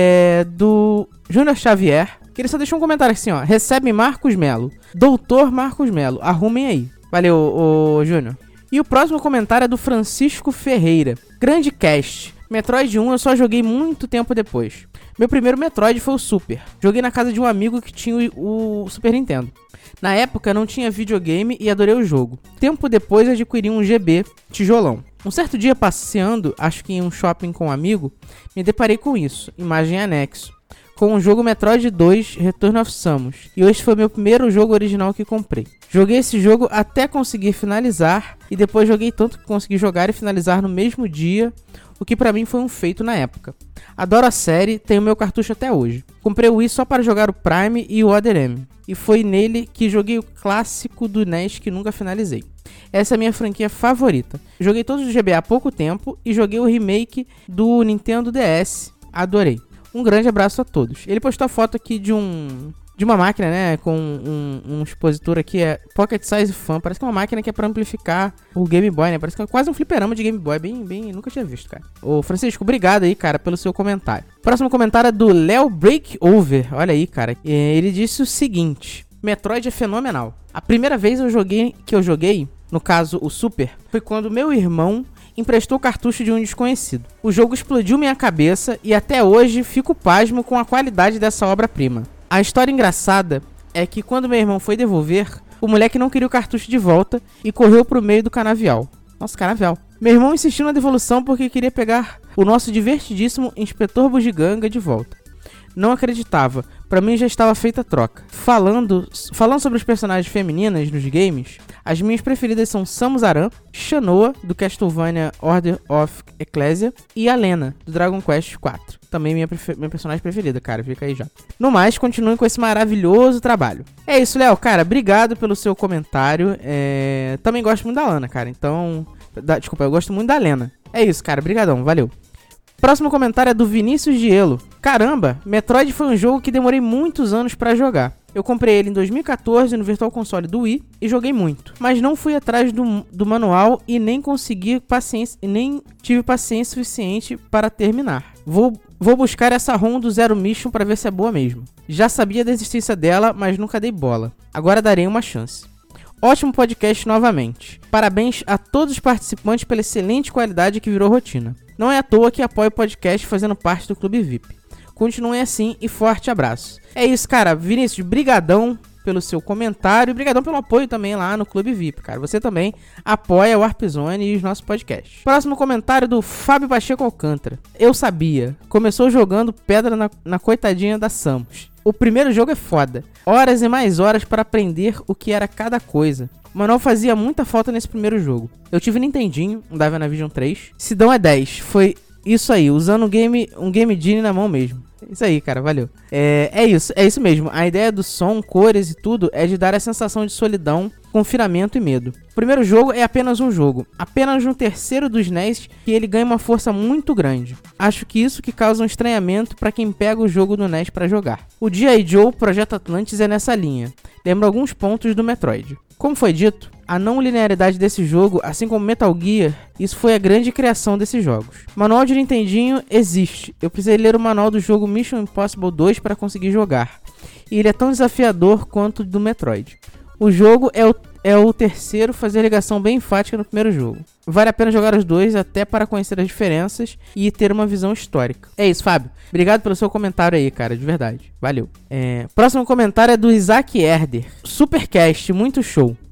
é do Júnior Xavier, que ele só deixou um comentário assim, ó. Recebe Marcos Melo. Doutor Marcos Melo, arrumem aí. Valeu, ô, Júnior. E o próximo comentário é do Francisco Ferreira. Grande cast. Metroid um eu só joguei muito tempo depois. Meu primeiro Metroid foi o Super. Joguei na casa de um amigo que tinha o, o Super Nintendo. Na época não tinha videogame e adorei o jogo. Tempo depois adquiri um G B tijolão. Um certo dia passeando, acho que em um shopping com um amigo, me deparei com isso, imagem anexo, com o jogo Metroid dois Return of Samus. E esse foi meu primeiro jogo original que comprei. Joguei esse jogo até conseguir finalizar, e depois joguei tanto que consegui jogar e finalizar no mesmo dia, o que pra mim foi um feito na época. Adoro a série, tenho meu cartucho até hoje. Comprei o Wii só para jogar o Prime e o Other M, e foi nele que joguei o clássico do N E S que nunca finalizei. Essa é a minha franquia favorita. Joguei todos os G B A há pouco tempo e joguei o remake do Nintendo D S. Adorei. Um grande abraço a todos. Ele postou a foto aqui de um... de uma máquina, né, com um, um expositor aqui, é Pocket Size Fan. Parece que é uma máquina que é pra amplificar o Game Boy, né? Parece que é quase um fliperama de Game Boy. Bem, bem, nunca tinha visto, cara. Ô, Francisco, obrigado aí, cara, pelo seu comentário. Próximo comentário é do Léo Breakover. Olha aí, cara. Ele disse o seguinte: Metroid é fenomenal. A primeira vez eu joguei, que eu joguei, no caso o Super, foi quando meu irmão emprestou o cartucho de um desconhecido. O jogo explodiu minha cabeça e até hoje fico pasmo com a qualidade dessa obra-prima. A história engraçada é que quando meu irmão foi devolver, o moleque não queria o cartucho de volta e correu pro meio do canavial. Nossa, canavial. Meu irmão insistiu na devolução porque queria pegar o nosso divertidíssimo Inspetor Bugiganga de volta. Não acreditava, pra mim já estava feita a troca. Falando, falando sobre os personagens femininas nos games, as minhas preferidas são Samus Aran, Shanoa, do Castlevania Order of Ecclesia, e a Lena, do Dragon Quest quatro. Também minha, prefer- minha personagem preferida, cara, fica aí já. No mais, continuem com esse maravilhoso trabalho. É isso, Léo, cara, obrigado pelo seu comentário. É... Também gosto muito da Lana, cara, então... Da... Desculpa, eu gosto muito da Lena. É isso, cara, brigadão, valeu. Próximo comentário é do Vinícius Gielo. Caramba, Metroid foi um jogo que demorei muitos anos pra jogar. Eu comprei ele em dois mil e catorze no Virtual Console do Wii e joguei muito. Mas não fui atrás do, do manual e nem consegui paciência, e nem tive paciência suficiente para terminar. Vou, vou buscar essa ROM do Zero Mission pra ver se é boa mesmo. Já sabia da existência dela, mas nunca dei bola. Agora darei uma chance. Ótimo podcast novamente. Parabéns a todos os participantes pela excelente qualidade que virou rotina. Não é à toa que apoio o podcast fazendo parte do Clube V I P. Continuem assim e forte abraço. É isso, cara. Vinícius, brigadão pelo seu comentário e brigadão pelo apoio também lá no Clube V I P, cara. Você também apoia o Warp Zone e os nossos podcasts. Próximo comentário do Fábio Pacheco Alcântara. Eu sabia. Começou jogando pedra na, na coitadinha da Samus. O primeiro jogo é foda. Horas e mais horas para aprender o que era cada coisa. O manual fazia muita falta nesse primeiro jogo. Eu tive Nintendinho, um Dynavision três. Sidão é dez. Foi isso aí, usando um Game, um Game Genie na mão mesmo. Isso aí, cara, valeu. É, é isso, é isso mesmo. A ideia do som, cores e tudo é de dar a sensação de solidão, confinamento e medo. O primeiro jogo é apenas um jogo. Apenas no terceiro dos N E S que ele ganha uma força muito grande. Acho que isso que causa um estranhamento para quem pega o jogo do N E S para jogar. O G I. Joe Projeto Atlantis é nessa linha. Lembra alguns pontos do Metroid. Como foi dito, a não linearidade desse jogo, assim como Metal Gear, isso foi a grande criação desses jogos. O manual de Nintendinho existe. Eu precisei ler o manual do jogo Mission Impossible dois para conseguir jogar. E ele é tão desafiador quanto o do Metroid. O jogo é o, é o terceiro fazer ligação bem enfática no primeiro jogo. Vale a pena jogar os dois até para conhecer as diferenças e ter uma visão histórica. É isso, Fábio. Obrigado pelo seu comentário aí, cara, de verdade. Valeu. É... Próximo comentário é do Isaac Herder. Supercast, muito show.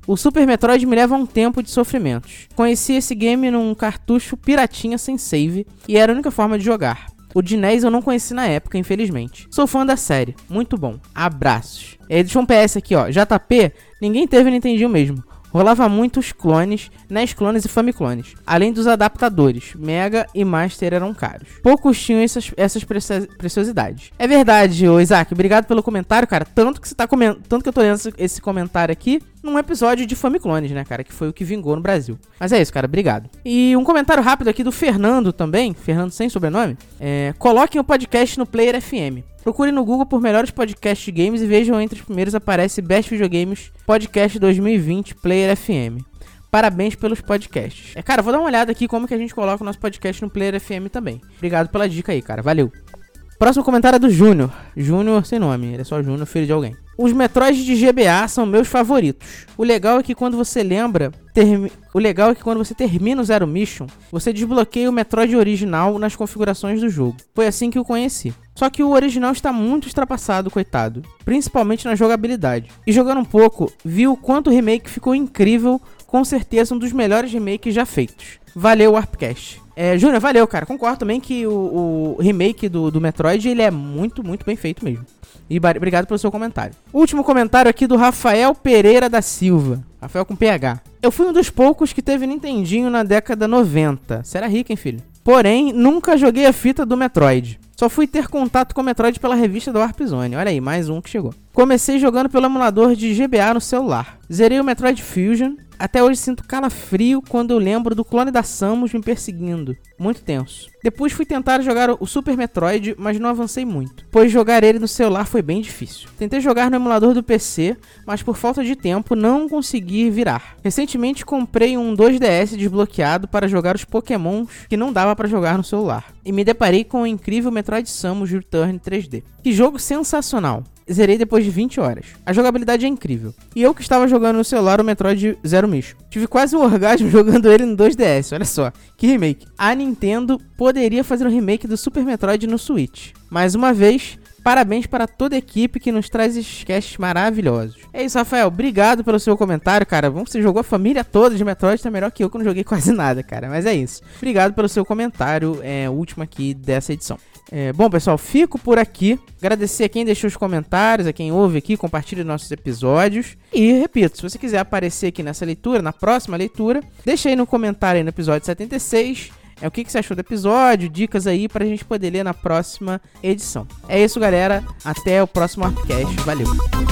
O Super Metroid me leva a um tempo de sofrimentos. Conheci esse game num cartucho piratinha sem save e era a única forma de jogar. O de N E S eu não conheci na época, infelizmente. Sou fã da série, muito bom. Abraços. É, deixa um P S aqui, ó. J P, ninguém teve Nintendinho mesmo. Rolava muito os clones, N E S clones e Famiclones. Além dos adaptadores, Mega e Master eram caros. Poucos tinham essas, essas preciosidades. É verdade, ô Isaac, obrigado pelo comentário, cara. Tanto que você tá comentando, tanto que eu tô lendo esse, esse comentário aqui num episódio de Famiclones, né, cara? Que foi o que vingou no Brasil. Mas é isso, cara, obrigado. E um comentário rápido aqui do Fernando também, Fernando sem sobrenome. É, coloquem o podcast no Player F M. Procure no Google por melhores podcasts de games e vejam entre os primeiros aparece Best Videogames Podcast dois mil e vinte Player F M. Parabéns pelos podcasts. É, cara, vou dar uma olhada aqui como que a gente coloca o nosso podcast no Player F M também. Obrigado pela dica aí, cara. Valeu. Próximo comentário é do Júnior. Júnior sem nome, ele é só Júnior, filho de alguém. Os Metroid de G B A são meus favoritos. O legal é que quando você lembra... Termi... O legal é que quando você termina o Zero Mission, você desbloqueia o Metroid original nas configurações do jogo. Foi assim que eu conheci. Só que o original está muito ultrapassado, coitado. Principalmente na jogabilidade. E jogando um pouco, vi o quanto o remake ficou incrível. Com certeza um dos melhores remakes já feitos. Valeu, Warpcast. É, Júnior, valeu, cara. Concordo também que o, o remake do, do Metroid, ele é muito, muito bem feito mesmo. E obrigado pelo seu comentário. Último comentário aqui do Rafael Pereira da Silva. Rafael com P H. Eu fui um dos poucos que teve Nintendinho na década noventa. Você era rico, hein, filho? Porém, nunca joguei a fita do Metroid. Só fui ter contato com o Metroid pela revista do Warp Zone. Olha aí, mais um que chegou. Comecei jogando pelo emulador de G B A no celular. Zerei o Metroid Fusion. Até hoje sinto calafrio quando eu lembro do clone da Samus me perseguindo. Muito tenso. Depois fui tentar jogar o Super Metroid, mas não avancei muito, pois jogar ele no celular foi bem difícil. Tentei jogar no emulador do P C, mas por falta de tempo não consegui virar. Recentemente comprei um dois D S desbloqueado para jogar os Pokémons que não dava para jogar no celular. E me deparei com o incrível Metroid Samus Return três D. Que jogo sensacional! Zerei depois de vinte horas. A jogabilidade é incrível. E eu que estava jogando no celular o Metroid Zero Mission. Tive quase um orgasmo jogando ele no dois D S, olha só. Que remake. A Nintendo poderia fazer um remake do Super Metroid no Switch. Mais uma vez, parabéns para toda a equipe que nos traz esses casts maravilhosos. É isso, Rafael. Obrigado pelo seu comentário, cara. Bom que você jogou a família toda de Metroid, tá melhor que eu que não joguei quase nada, cara. Mas é isso. Obrigado pelo seu comentário, é o último aqui dessa edição. É, bom, pessoal, fico por aqui. Agradecer a quem deixou os comentários, a quem ouve aqui, compartilha nossos episódios. E, repito, se você quiser aparecer aqui nessa leitura, na próxima leitura, deixa aí no comentário aí no episódio setenta e seis é, o que, que você achou do episódio, dicas aí pra gente poder ler na próxima edição. É isso, galera. Até o próximo Warpcast. Valeu!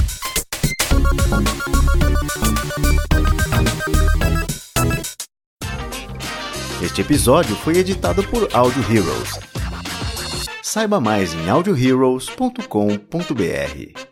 Este episódio foi editado por Audio Heroes. Saiba mais em audio heroes ponto com ponto b r.